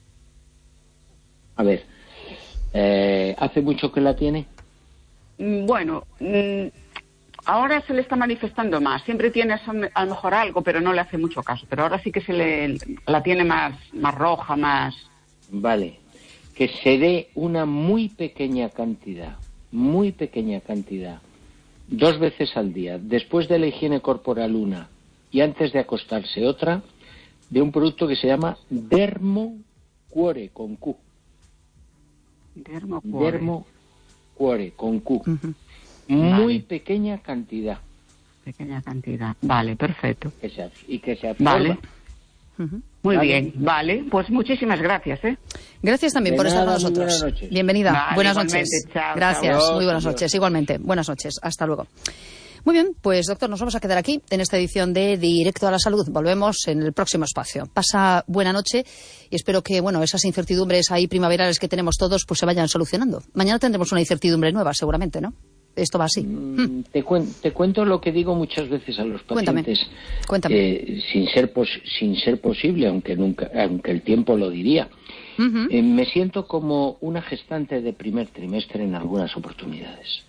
A ver, eh, ¿hace mucho que la tiene? Bueno, ahora se le está manifestando más. Siempre tiene a lo mejor algo, pero no le hace mucho caso. Pero ahora sí que se le la tiene más, más roja, más... Vale, que se dé una muy pequeña cantidad. Muy pequeña cantidad, dos veces al día, después de la higiene corporal una y antes de acostarse otra, de un producto que se llama Dermocuore con Q. Dermocuore. Dermocuore con Q. Uh-huh. Muy vale. Pequeña cantidad. Pequeña cantidad. Vale, perfecto. Que se, y que se absorba. Vale. Uh-huh. Muy vale. Bien, vale. Pues muchísimas gracias, ¿eh? Gracias también de por nada, estar con nosotros. Buenas noches. Bienvenida. Vale, buenas noches. Chao, gracias. Chao. Muy buenas Adiós. noches. Igualmente. Buenas noches. Hasta luego. Muy bien, pues doctor, nos vamos a quedar aquí en esta edición de Directo a la Salud. Volvemos en el próximo espacio. Pasa buena noche y espero que, bueno, esas incertidumbres ahí primaverales que tenemos todos pues se vayan solucionando. Mañana tendremos una incertidumbre nueva, seguramente, ¿no? Esto va así. Mm, te, cuen- te cuento lo que digo muchas veces a los pacientes. Cuéntame. Cuéntame. Eh, sin ser pos- sin ser posible, aunque nunca, aunque el tiempo lo diría. Uh-huh. Eh, me siento como una gestante de primer trimestre en algunas oportunidades.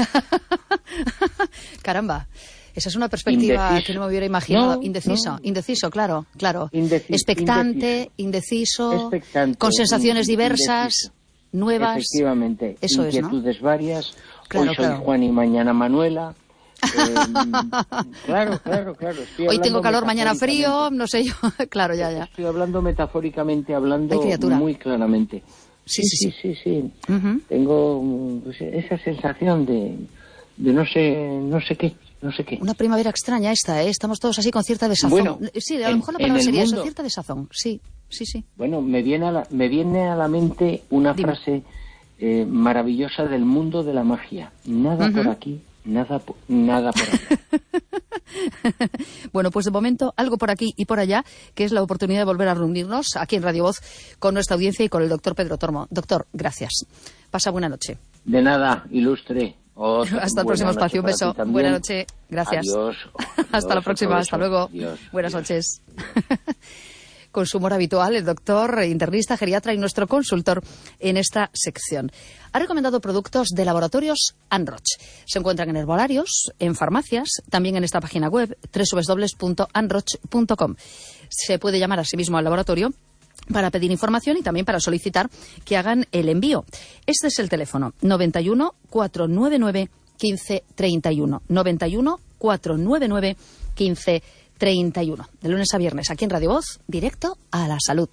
Caramba. Esa es una perspectiva Indeciso. que no me hubiera imaginado. No, indeciso, no. indeciso, claro, claro. Indeci- Expectante, indeciso, Expectante, con sensaciones diversas, indeciso. nuevas. Efectivamente. Eso es, ¿no? Inquietudes varias. Claro, Hoy soy claro. Juan y mañana Manuela. Eh, claro, claro, claro. Estoy Hoy tengo hablando calor, mañana frío, metafóricamente. no sé yo. Claro, ya, ya. Estoy hablando metafóricamente, hablando Ay, criatura. muy claramente. Sí, sí, sí. sí, sí. Ujú. Tengo pues, esa sensación de, de no sé, no sé qué, no sé qué. Una primavera extraña esta, ¿eh? Estamos todos así con cierta desazón. Bueno, sí, a lo en- mejor la en palabra el sería eso, mundo- cierta desazón. Sí, sí, sí. Bueno, me viene a la, me viene a la mente una Dime. frase eh, maravillosa del mundo de la magia. Nada Ujú. por aquí, nada, po- nada por allá. Bueno, pues de momento algo por aquí y por allá, que es la oportunidad de volver a reunirnos aquí en Radio Voz con nuestra audiencia y con el doctor Pedro Tormo. Doctor, gracias. Pasa buena noche. De nada, ilustre. Otra, hasta el próximo espacio. Un beso. Buenas noches. Gracias. Adiós. Hasta Adiós, la próxima. Hasta luego. Adiós. Buenas Adiós. noches. Con su humor habitual, el doctor, internista, geriatra y nuestro consultor en esta sección. Ha recomendado productos de laboratorios Anroch. Se encuentran en herbolarios, en farmacias, también en esta página web, doble u doble u doble u punto anroch punto com. Se puede llamar a sí mismo al laboratorio para pedir información y también para solicitar que hagan el envío. Este es el teléfono, noventa y uno, cuatrocientos noventa y nueve, quince treinta y uno. noventa y uno, cuatrocientos noventa y nueve, quince treinta y uno. De lunes a viernes, aquí en Radio Voz, directo a la salud.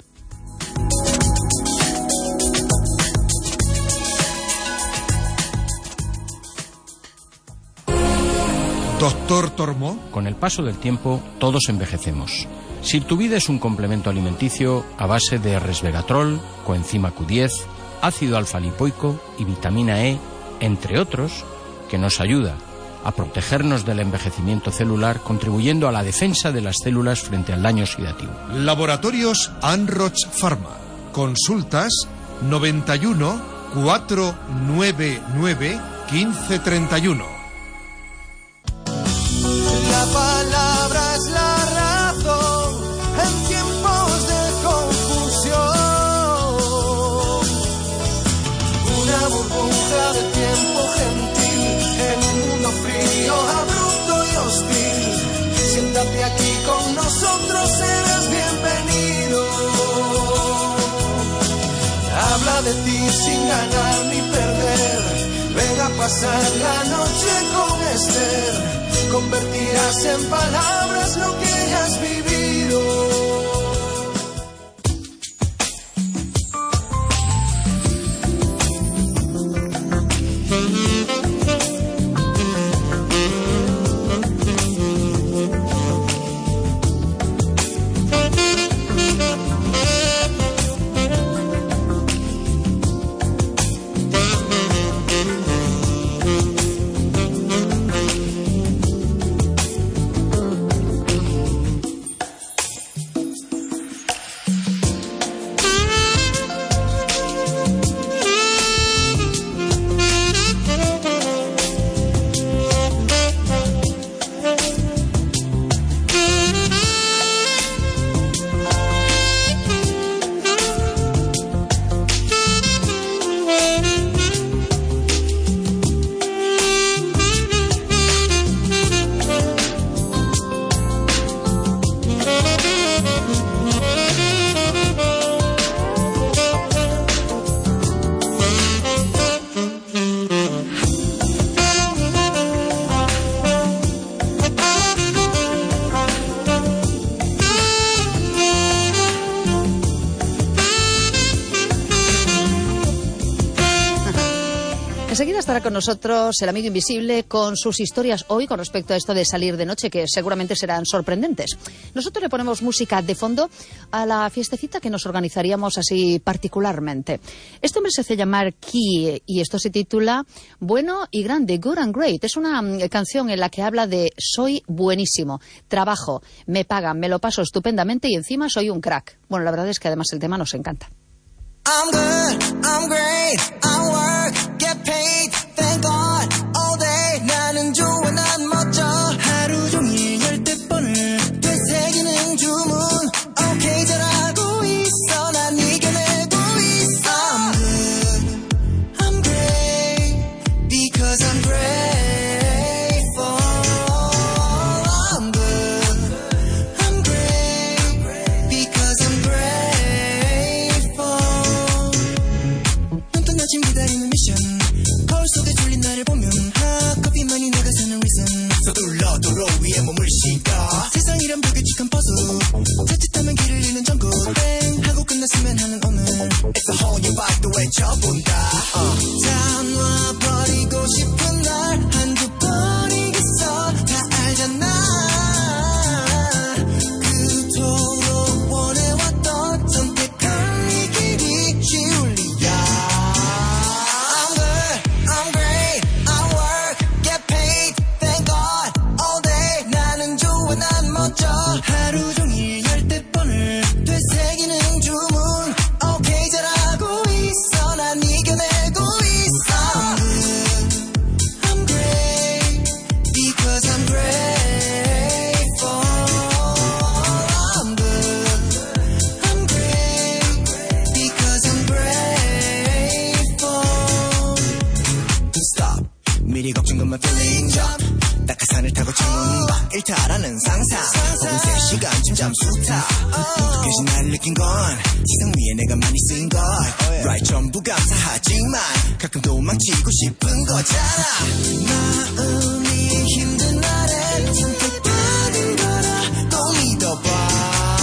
Doctor Tormo. Con el paso del tiempo, todos envejecemos. Si tu vida es un complemento alimenticio a base de resveratrol, coenzima Q diez, ácido alfa-lipoico y vitamina E, entre otros, que nos ayuda a protegernos del envejecimiento celular, contribuyendo a la defensa de las células frente al daño oxidativo. Laboratorios Anroch Pharma. Consultas noventa y uno, cuatrocientos noventa y nueve, quince treinta y uno. La palabra es la razón en tiempos de confusión. Una burbuja de tiempo gentil en un mundo frío, abrupto y hostil. Siéntate aquí con nosotros, eres bienvenido. Habla de ti sin ganar ni perder. Ven a pasar la noche con Esther. Convertirás en palabras lo que has vivido. Enseguida estará con nosotros el amigo invisible con sus historias hoy con respecto a esto de salir de noche, que seguramente serán sorprendentes. Nosotros le ponemos música de fondo a la fiestecita que nos organizaríamos así particularmente. Este hombre se hace llamar Key y esto se titula Bueno y Grande, Good and Great. Es una um, canción en la que habla de soy buenísimo, trabajo, me pagan, me lo paso estupendamente y encima soy un crack. Bueno, la verdad es que además el tema nos encanta. I'm good, I'm great, I work, get paid, thank God, all day. 나는 좋아, 난 멋져. 하루 종일 열대 번을 되새기는 주문. Okay, 잘하고 있어, 난 이겨내고 있어. I'm good, I'm great, because I'm grateful. I'm good, I'm great, because I'm grateful. 아침 기다리는 미션 거울 속에 졸린 나를 보면 하커피만이 내가 사는 reason 서둘러 도로 위에 몸을 싣다 세상이란 불규칙한 퍼즐 자칫하면 길을 잃는 전국 땡 하고 끝났으면 하는 오늘 It's a whole new vibe 또 외쳐본다 uh. 다 놔버리고 싶은 날 한두 번이겠어 다 알잖아 그토록 원해왔던 선택한 이 길이 쉬울 리야 I'm great, I work, get paid, thank God, all day. 나는 시간을 타고 창문 일탈하는 상상 혹은 세 시간쯤 잠수타 계신 날 느낀 건 세상 위에 내가 많이 쓴 걸 Right 전부 감사하지만 가끔 도망치고 싶은 거잖아 마음이 힘든 날엔 선택받은 거라 또 믿어봐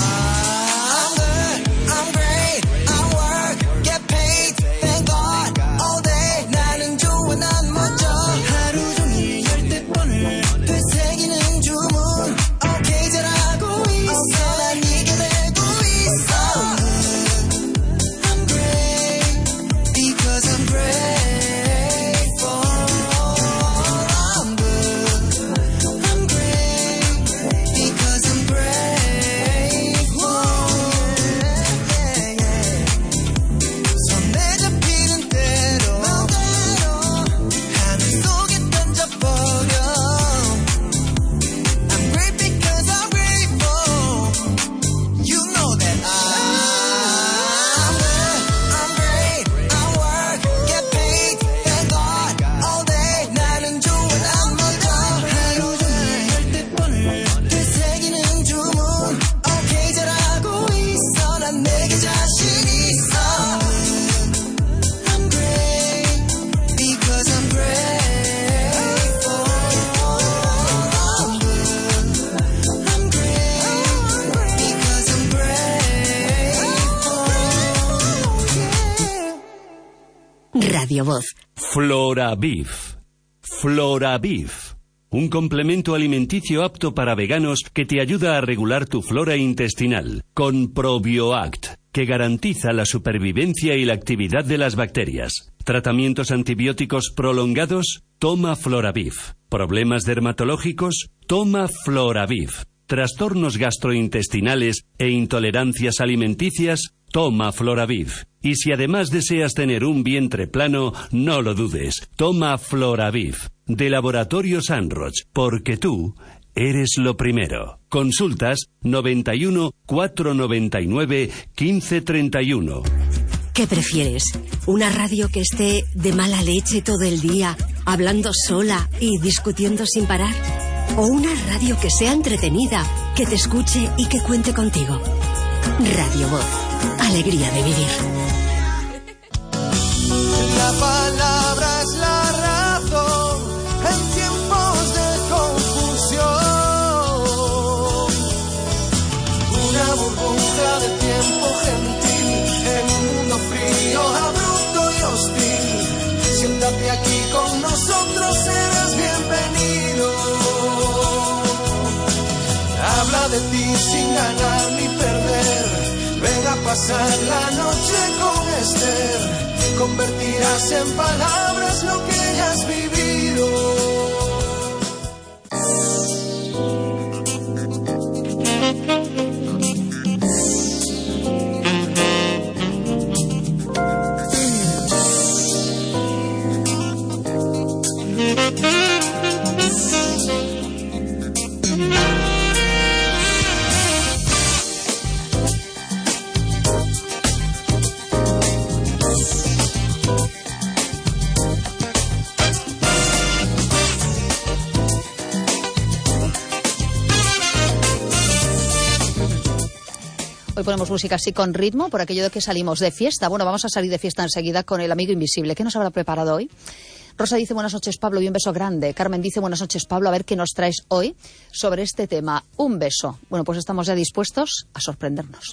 Radio Voz. Floraviv. Floraviv. Un complemento alimenticio apto para veganos que te ayuda a regular tu flora intestinal, con ProbioAct, que garantiza la supervivencia y la actividad de las bacterias. Tratamientos antibióticos prolongados, toma Floraviv. Problemas dermatológicos, toma Floraviv. Trastornos gastrointestinales e intolerancias alimenticias, toma Floraviv. Y si además deseas tener un vientre plano, no lo dudes, toma Floraviv. De Laboratorio Sanroch, porque tú eres lo primero. Consultas noventa y uno, cuatrocientos noventa y nueve, quince treinta y uno. ¿Qué prefieres? ¿Una radio que esté de mala leche todo el día, hablando sola y discutiendo sin parar? ¿O una radio que sea entretenida, que te escuche y que cuente contigo? Radio Voz. Alegría de vivir. La palabra es la razón en tiempos de confusión. Una burbuja de tiempo gentil en un mundo frío, abrupto y hostil. Siéntate aquí con nosotros, serás bienvenido. Habla de ti sin ganar ni perder. Ven a pasar la noche con Esther. Convertirás en palabras lo que hayas vivido. Hoy ponemos música así con ritmo, por aquello de que salimos de fiesta. Bueno, vamos a salir de fiesta enseguida con el amigo invisible. ¿Qué nos habrá preparado hoy? Rosa dice buenas noches, Pablo, y un beso grande. Carmen dice buenas noches, Pablo, a ver qué nos traes hoy sobre este tema. Un beso. Bueno, pues estamos ya dispuestos a sorprendernos.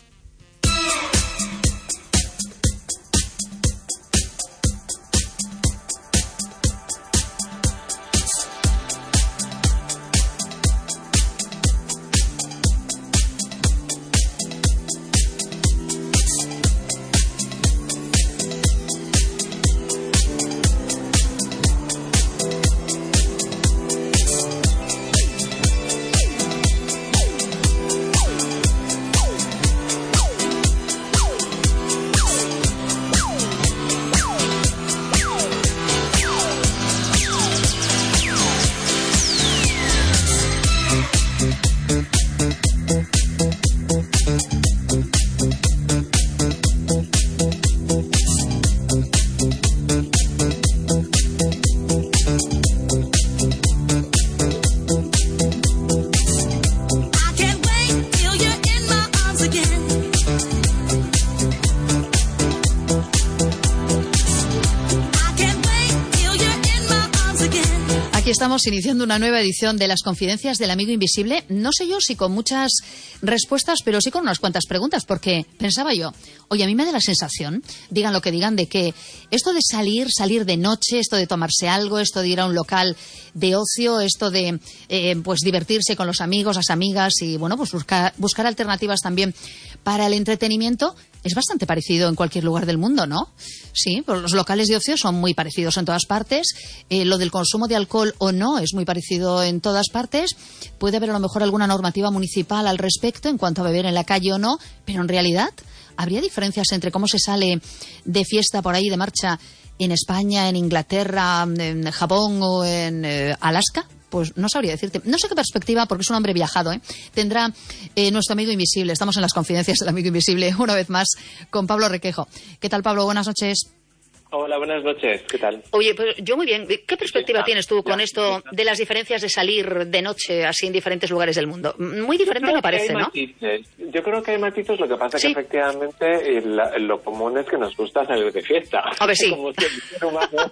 estamos iniciando una nueva edición de las Confidencias del Amigo Invisible. No sé yo si con muchas respuestas, pero sí con unas cuantas preguntas, porque pensaba yo, oye, a mí me da la sensación, digan lo que digan, de que esto de salir, salir de noche, esto de tomarse algo, esto de ir a un local de ocio, esto de eh, pues divertirse con los amigos, las amigas y, bueno, pues buscar, buscar alternativas también para el entretenimiento, es bastante parecido en cualquier lugar del mundo, ¿no? Sí, pues los locales de ocio son muy parecidos en todas partes. Eh, lo del consumo de alcohol o no es muy parecido en todas partes. Puede haber a lo mejor alguna normativa municipal al respecto en cuanto a beber en la calle o no, pero en realidad habría diferencias entre cómo se sale de fiesta por ahí, de marcha, en España, en Inglaterra, en Japón o en eh, Alaska. Pues no sabría decirte. No sé qué perspectiva, porque es un hombre viajado, ¿eh? Tendrá eh, nuestro amigo invisible. Estamos en las Confidencias del Amigo Invisible, una vez más, con Pablo Requejo. ¿Qué tal, Pablo? Buenas noches. Hola, buenas noches. ¿Qué tal? Oye, pues yo muy bien. ¿Qué perspectiva ya, tienes tú con ya, esto ya. de las diferencias de salir de noche así en diferentes lugares del mundo? Muy diferente me parece, ¿no? Matices. Yo creo que hay matices. Lo que pasa es sí. que efectivamente la, lo común es que nos gusta salir de fiesta. A ver, sí. Como si el ser humano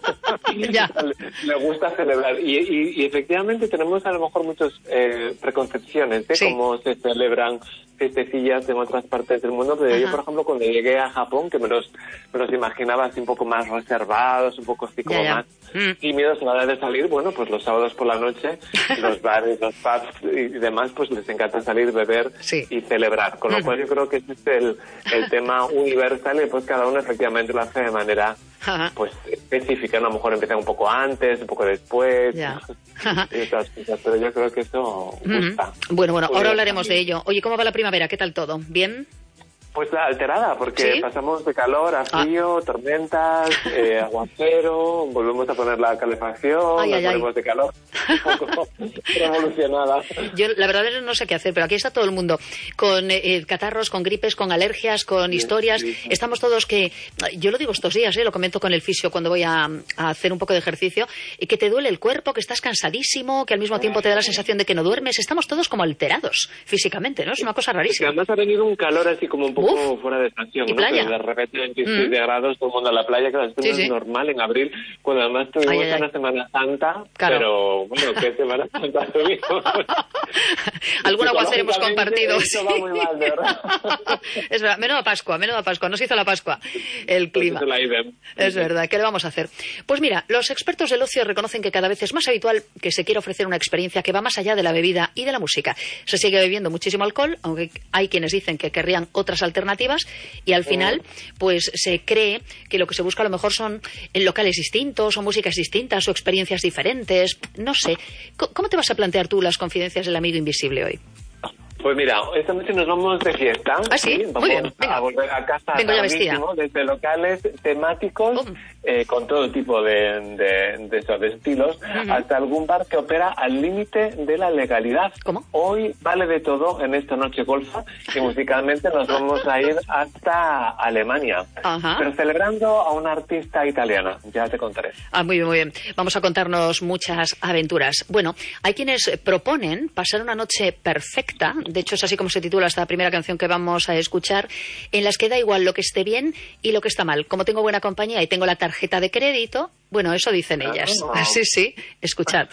le, le gusta celebrar. Y, y, y efectivamente tenemos a lo mejor muchas eh, preconcepciones de sí. cómo se celebran fiestecillas en otras partes del mundo, pero Ajá. yo, por ejemplo, cuando llegué a Japón, que me los, me los imaginaba así un poco más reservados, un poco así como ya, ya. más mm. tímidos a la hora de salir, bueno, pues los sábados por la noche, los bares, los pubs y demás, pues les encanta salir, beber sí. y celebrar. Con lo mm. cual yo creo que ese es el, el tema universal y pues cada uno efectivamente lo hace de manera Ajá. pues específica, ¿no? A lo mejor empieza un poco antes, un poco después, ya. y otras cosas, pero yo creo que eso gusta. Mm. Bueno, bueno, ahora hablaremos también. de ello. Oye, ¿cómo va la primavera? ¿Qué tal todo? ¿Bien? Pues la alterada, porque ¿Sí? pasamos de calor a frío, ah. tormentas, eh, aguacero, volvemos a poner la calefacción, ay, nos ay, ponemos ay. de calor, un poco revolucionada. Yo la verdad es que no sé qué hacer, pero aquí está todo el mundo con eh, catarros, con gripes, con alergias, con sí, historias. Sí, sí. Estamos todos que, yo lo digo estos días, eh, lo comento con el fisio cuando voy a, a hacer un poco de ejercicio, y que te duele el cuerpo, que estás cansadísimo, que al mismo tiempo te da la sensación de que no duermes. Estamos todos como alterados físicamente, ¿no? Es una cosa rarísima. Es que además ha venido un calor así como un poco Uf. fuera de estación, ¿Y ¿no? playa? Que de repente veintiséis mm. grados, todo el mundo a la playa, claro, esto sí, no sí. es normal en abril, cuando además tuvimos ay, ay, una ay. Semana Santa, claro. pero bueno, ¿qué Semana Santa tuvimos? Algún aguacero hemos compartido. Esto sí. va muy mal, de verdad. Es verdad, menuda Pascua, menuda Pascua, nos hizo la Pascua el clima. Pues es, la es verdad, ¿qué le vamos a hacer? Pues mira, los expertos del ocio reconocen que cada vez es más habitual que se quiera ofrecer una experiencia que va más allá de la bebida y de la música. Se sigue bebiendo muchísimo alcohol, aunque hay quienes dicen que querrían otras alternativas, y al final pues se cree que lo que se busca a lo mejor son en locales distintos o músicas distintas o experiencias diferentes. No sé, ¿cómo te vas a plantear tú las Confidencias del Amigo Invisible hoy? Pues mira, esta noche nos vamos de fiesta. ¿Ah, sí? ¿sí? Vamos Muy bien. Venga. a volver a casa Vengo ya vestida. Desde locales temáticos, oh. eh, con todo tipo de, de, de, esos, de estilos, uh-huh. hasta algún bar que opera al límite de la legalidad. ¿Cómo? Hoy vale de todo en esta noche golfa y musicalmente nos vamos a ir hasta Alemania. Uh-huh. Pero celebrando a una artista italiana. Ya te contaré. Ah, muy bien, muy bien. Vamos a contarnos muchas aventuras. Bueno, hay quienes proponen pasar una noche perfecta. De hecho, es así como se titula esta primera canción que vamos a escuchar, en las que da igual lo que esté bien y lo que está mal. Como tengo buena compañía y tengo la tarjeta de crédito, bueno, eso dicen ellas. Oh. Sí, sí, escuchad.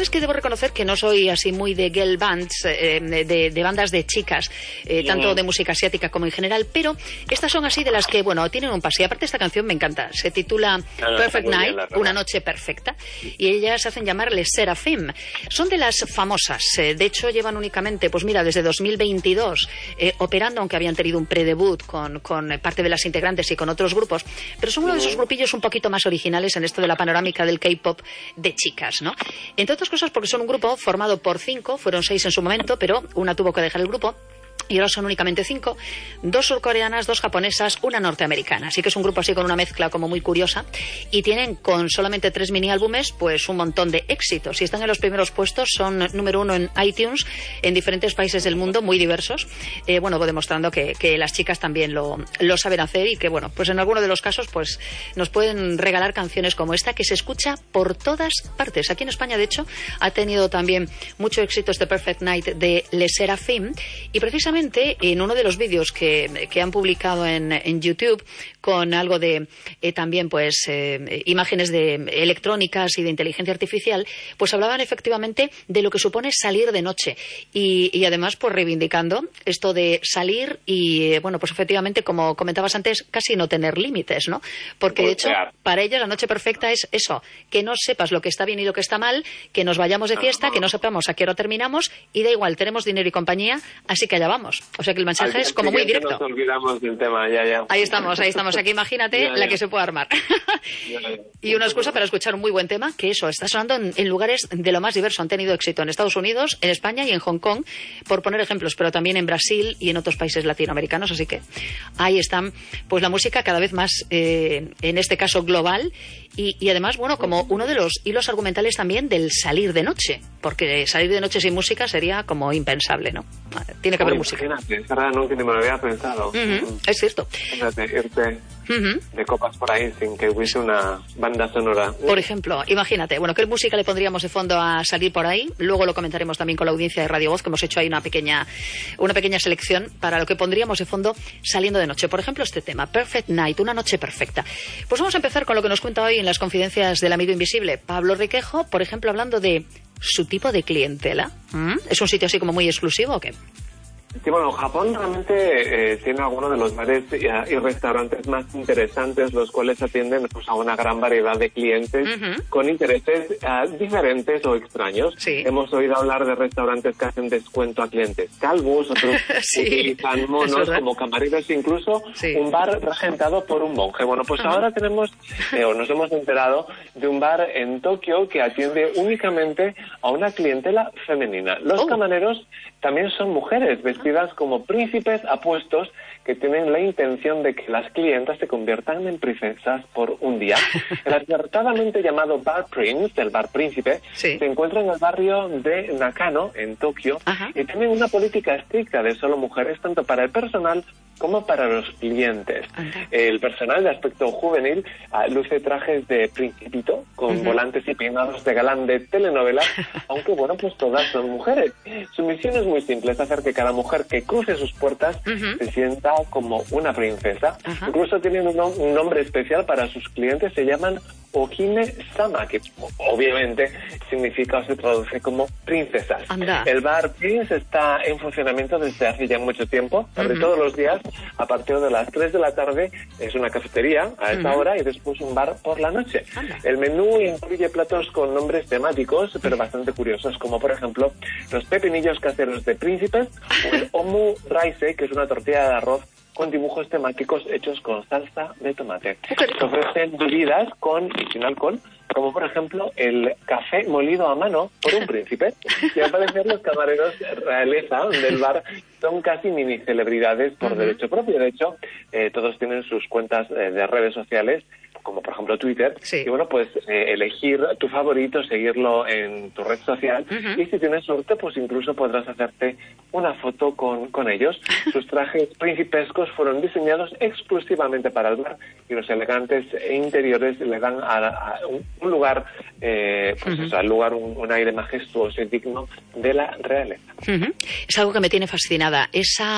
es que debo reconocer que no soy así muy de girl bands, eh, de, de bandas de chicas, eh, tanto de música asiática como en general, pero estas son así de las que, bueno, tienen un pase. Y aparte esta canción me encanta, se titula claro, Perfect Night, bien, una noche perfecta, y ellas se hacen llamar Les Seraphim. Son de las famosas, eh, de hecho llevan únicamente, pues mira, desde dos mil veintidós eh, operando, aunque habían tenido un predebut con, con parte de las integrantes y con otros grupos, pero son uno de esos grupillos un poquito más originales en esto de la panorámica del K-pop de chicas, ¿no? Entre otras cosas porque son un grupo formado por cinco, fueron seis en su momento, pero una tuvo que dejar el grupo. Y ahora son únicamente cinco, dos surcoreanas, dos japonesas, una norteamericana. Así que es un grupo así con una mezcla como muy curiosa. Y tienen con solamente tres mini álbumes pues un montón de éxitos. Y están en los primeros puestos, son número uno en iTunes, en diferentes países del mundo, muy diversos. Eh, bueno, demostrando que, que las chicas también lo, lo saben hacer y que, bueno, pues en alguno de los casos pues nos pueden regalar canciones como esta, que se escucha por todas partes. Aquí en España, de hecho, ha tenido también mucho éxito este Perfect Night de Les Seraphim. Y precisamente en uno de los vídeos que, que han publicado en, en YouTube, con algo de eh, también pues eh, imágenes de electrónicas y de inteligencia artificial, pues hablaban efectivamente de lo que supone salir de noche y, y además pues reivindicando esto de salir y eh, bueno, pues efectivamente, como comentabas antes, casi no tener límites, ¿no? Porque de hecho para ellas la noche perfecta es eso, que no sepas lo que está bien y lo que está mal, que nos vayamos de fiesta, que no sepamos a qué hora terminamos y da igual, tenemos dinero y compañía, así que allá vamos. O sea que el mensaje es como muy directo. Nos olvidamos del tema, ya, ya. Ahí estamos, ahí estamos. Aquí imagínate ya, ya. la que se puede armar. Ya, ya. Y una excusa para escuchar un muy buen tema, que eso, está sonando en, en lugares de lo más diverso. Han tenido éxito en Estados Unidos, en España y en Hong Kong, por poner ejemplos, pero también en Brasil y en otros países latinoamericanos. Así que ahí están, pues la música cada vez más, eh, en este caso global. Y, y además, bueno, como uno de los hilos argumentales también del salir de noche, porque salir de noche sin música sería como impensable, ¿no? Tiene que haber Oye, música. Imagínate, es verdad, nunca ni me lo había pensado. Uh-huh, es cierto. Fíjate, irte uh-huh. de copas por ahí sin que hubiese una banda sonora. Por ejemplo, imagínate, bueno, ¿qué música le pondríamos de fondo a salir por ahí? Luego lo comentaremos también con la audiencia de Radio Voz, que hemos hecho ahí una pequeña, una pequeña selección para lo que pondríamos de fondo saliendo de noche. Por ejemplo, este tema, Perfect Night, una noche perfecta. Pues vamos a empezar con lo que nos cuenta hoy en las confidencias del amigo invisible, Pablo Riquejo, por ejemplo, hablando de su tipo de clientela. ¿Mm? ¿Es un sitio así como muy exclusivo o qué? Sí, bueno, Japón realmente eh, tiene algunos de los bares y, y restaurantes más interesantes, los cuales atienden pues, a una gran variedad de clientes uh-huh. con intereses uh, diferentes o extraños. Sí. Hemos oído hablar de restaurantes que hacen descuento a clientes calvos, otros sí, utilizan monos como camareros, incluso sí. un bar regentado por un monje. Bueno, pues uh-huh. ahora tenemos, eh, o nos hemos enterado de un bar en Tokio que atiende únicamente a una clientela femenina. Los oh. camareros también son mujeres vestidas como príncipes apuestos que tienen la intención de que las clientas se conviertan en princesas por un día. El acertadamente llamado Bar Prince, el Bar Príncipe, sí. se encuentra en el barrio de Nakano, en Tokio, Ajá. y tiene una política estricta de solo mujeres, tanto para el personal como para los clientes. Ajá. El personal de aspecto juvenil uh, luce trajes de principito, con uh-huh. volantes y peinados de galán de telenovela, aunque bueno, pues todas son mujeres. Su misión es muy simple, es hacer que cada mujer que cruce sus puertas uh-huh. se sienta como una princesa. Uh-huh. Incluso tienen un, un nombre especial para sus clientes, se llaman Ohime-sama, que obviamente significa o se traduce como princesas. Anda. El Bar Prince está en funcionamiento desde hace ya mucho tiempo, abre uh-huh. todos los días a partir de las tres de la tarde, es una cafetería a esta uh-huh. hora y después un bar por la noche. Anda. El menú incluye platos con nombres temáticos, pero bastante curiosos, como por ejemplo los pepinillos caseros de príncipes o el omu raise, que es una tortilla de arroz con dibujos temáticos hechos con salsa de tomate. Se ofrecen bebidas con y sin alcohol, como por ejemplo el café molido a mano por un príncipe. Y al parecer los camareros realeza del bar son casi mini celebridades por uh-huh. derecho propio. De hecho, eh, todos tienen sus cuentas eh, de redes sociales, como por ejemplo Twitter, sí. y bueno, pues eh, elegir tu favorito, seguirlo en tu red social, uh-huh. y si tienes suerte, pues incluso podrás hacerte una foto con, con ellos. Sus trajes principescos fueron diseñados exclusivamente para el bar, y los elegantes interiores le dan a, a un, un lugar, eh, pues uh-huh. eso, al lugar un, un aire majestuoso y digno de la realeza. Uh-huh. Es algo que me tiene fascinada, esa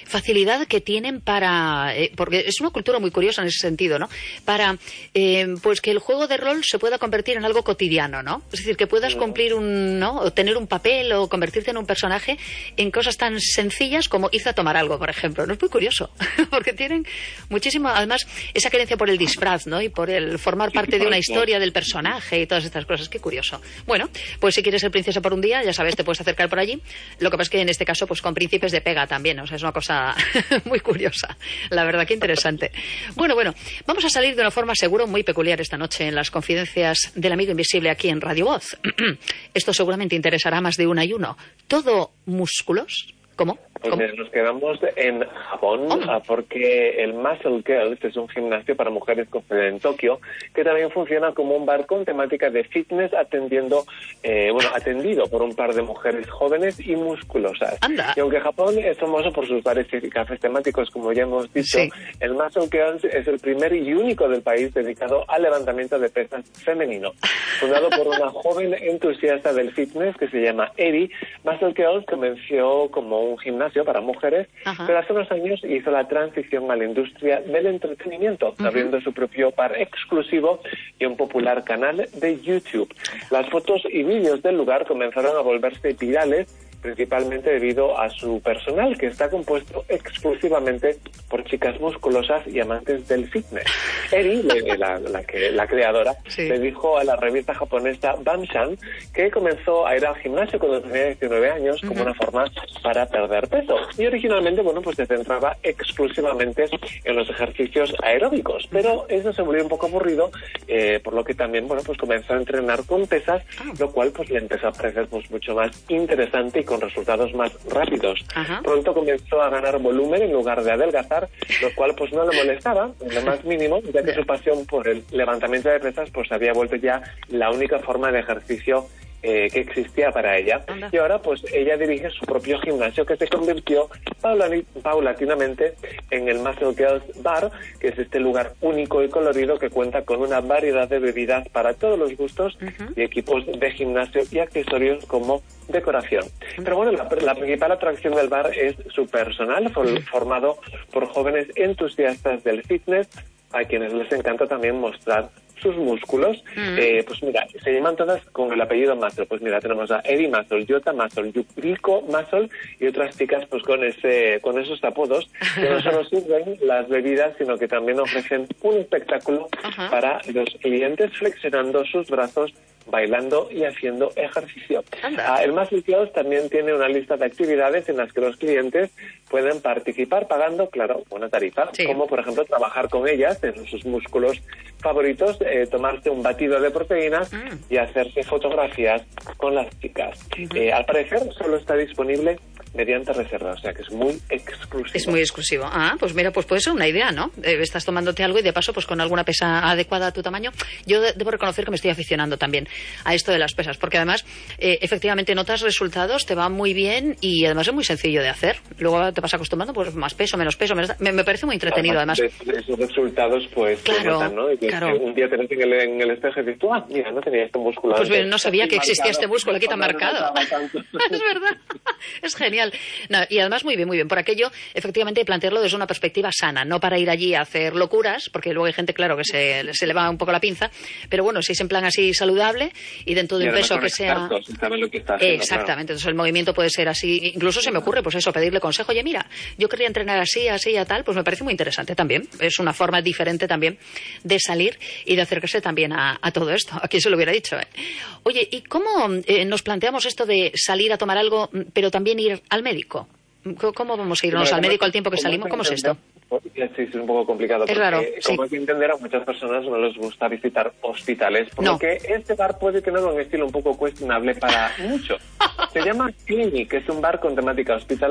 facilidad que tienen para, eh, porque es una cultura muy curiosa en ese sentido, ¿no? Para, eh, pues que el juego de rol se pueda convertir en algo cotidiano, ¿no? Es decir, que puedas cumplir un, ¿no? O tener un papel o convertirte en un personaje en cosas tan sencillas como irse a tomar algo, por ejemplo. No es muy curioso, porque tienen muchísimo, además, esa querencia por el disfraz, ¿no? Y por el formar parte de una historia del personaje y todas estas cosas. Qué curioso. Bueno, pues si quieres ser princesa por un día, ya sabes, te puedes acercar por allí. Lo que pasa es que en este caso, pues con príncipes de pega también, o sea, es una cosa muy curiosa. La verdad, que interesante. Bueno, bueno, vamos a salir de una forma seguro muy peculiar esta noche en las confidencias del amigo invisible aquí en Radio Voz. Esto seguramente interesará a más de una y uno. ¿Todo músculos? ¿Cómo? Pues mira, nos quedamos en Japón, oh. porque el Muscle Girls es un gimnasio para mujeres con sede en Tokio, que también funciona como un bar con temática de fitness, atendiendo, eh, bueno, atendido por un par de mujeres jóvenes y musculosas. Anda. Y aunque Japón es famoso por sus bares y cafés temáticos, como ya hemos dicho, sí. el Muscle Girls es el primer y único del país dedicado al levantamiento de pesas femenino. Fundado por una joven entusiasta del fitness que se llama Eri, Muscle Girls comenzó como un gimnasio para mujeres, Ajá. pero hace unos años hizo la transición a la industria del entretenimiento, uh-huh. abriendo su propio bar exclusivo y un popular canal de YouTube. Las fotos y vídeos del lugar comenzaron a volverse virales, principalmente debido a su personal, que está compuesto exclusivamente por chicas musculosas y amantes del fitness. Eri, la, la, que, la creadora, sí. le dijo a la revista japonesa Banshan que comenzó a ir al gimnasio cuando tenía diecinueve años como uh-huh. una forma para perder peso. Y originalmente, bueno, pues se centraba exclusivamente en los ejercicios aeróbicos, pero eso se volvió un poco aburrido, eh, por lo que también, bueno, pues comenzó a entrenar con pesas, ah. lo cual pues le empezó a parecer pues mucho más interesante y con resultados más rápidos. Ajá. Pronto comenzó a ganar volumen en lugar de adelgazar, lo cual pues no le molestaba en lo más mínimo, ya que su pasión por el levantamiento de pesas pues había vuelto ya la única forma de ejercicio Eh, que existía para ella. Anda. Y ahora pues ella dirige su propio gimnasio, que se convirtió paulatinamente en el Muscle Girls Bar, que es este lugar único y colorido que cuenta con una variedad de bebidas para todos los gustos uh-huh. y equipos de gimnasio y accesorios como decoración. Uh-huh. Pero bueno, la, la principal atracción del bar es su personal, for, uh-huh. formado por jóvenes entusiastas del fitness, a quienes les encanta también mostrar sus músculos. Mm. Eh, pues mira, se llaman todas con el apellido Muscle. Pues mira, tenemos a Eri Muscle, Yota Muscle, Yuriko Muscle y otras chicas pues con ese con esos apodos que no solo sirven las bebidas, sino que también ofrecen un espectáculo Ajá. para los clientes, flexionando sus brazos, bailando y haciendo ejercicio. Ah, el Muscle Girls también tiene una lista de actividades en las que los clientes pueden participar pagando, claro, una tarifa, sí. como por ejemplo trabajar con ellas en sus músculos favoritos, eh, tomarse un batido de proteínas mm. y hacerse fotografías con las chicas. Uh-huh. Eh, al parecer solo está disponible mediante reserva, o sea que es muy exclusivo. Es muy exclusivo. Ah, pues mira, pues puede ser una idea, ¿no? Eh, estás tomándote algo y de paso, pues con alguna pesa adecuada a tu tamaño. Yo de- debo reconocer que me estoy aficionando también a esto de las pesas, porque además, eh, efectivamente, notas resultados, te va muy bien y además es muy sencillo de hacer. Luego te vas acostumbrando, pues más peso, menos peso, menos... Me, me parece muy entretenido, además. además. De, de esos resultados, pues, claro, se notan, ¿no? Y que claro. un día te ves en el, en el espejo y dices, tú, ah, mira, no tenía este músculo. Pues antes. no sabía que existía marcado, este músculo aquí tan marcado. Es verdad. Es genial. No, y además muy bien, muy bien. Por aquello, efectivamente, plantearlo desde una perspectiva sana, no para ir allí a hacer locuras, porque luego hay gente, claro, que se, se le va un poco la pinza, pero bueno, si es en plan así saludable y dentro de un peso que sea... Lo que está haciendo, Exactamente, claro. Entonces el movimiento puede ser así, incluso se me ocurre, pues eso, pedirle consejo, oye, mira, yo querría entrenar así, así y tal, pues me parece muy interesante también. Es una forma diferente también de salir y de acercarse también a, a todo esto. A quién se lo hubiera dicho, ¿eh? Oye, ¿y cómo eh, nos planteamos esto de salir a tomar algo, pero también ir al médico? ¿Cómo vamos a irnos bueno, al médico al tiempo que salimos? ¿Cómo es esto? Sí, es un poco complicado. Es raro, porque, sí. Como hay que entender, a muchas personas no les gusta visitar hospitales, por no. lo que este bar puede tener un estilo un poco cuestionable para muchos. Se llama Clinic, es un bar con temática hospitalaria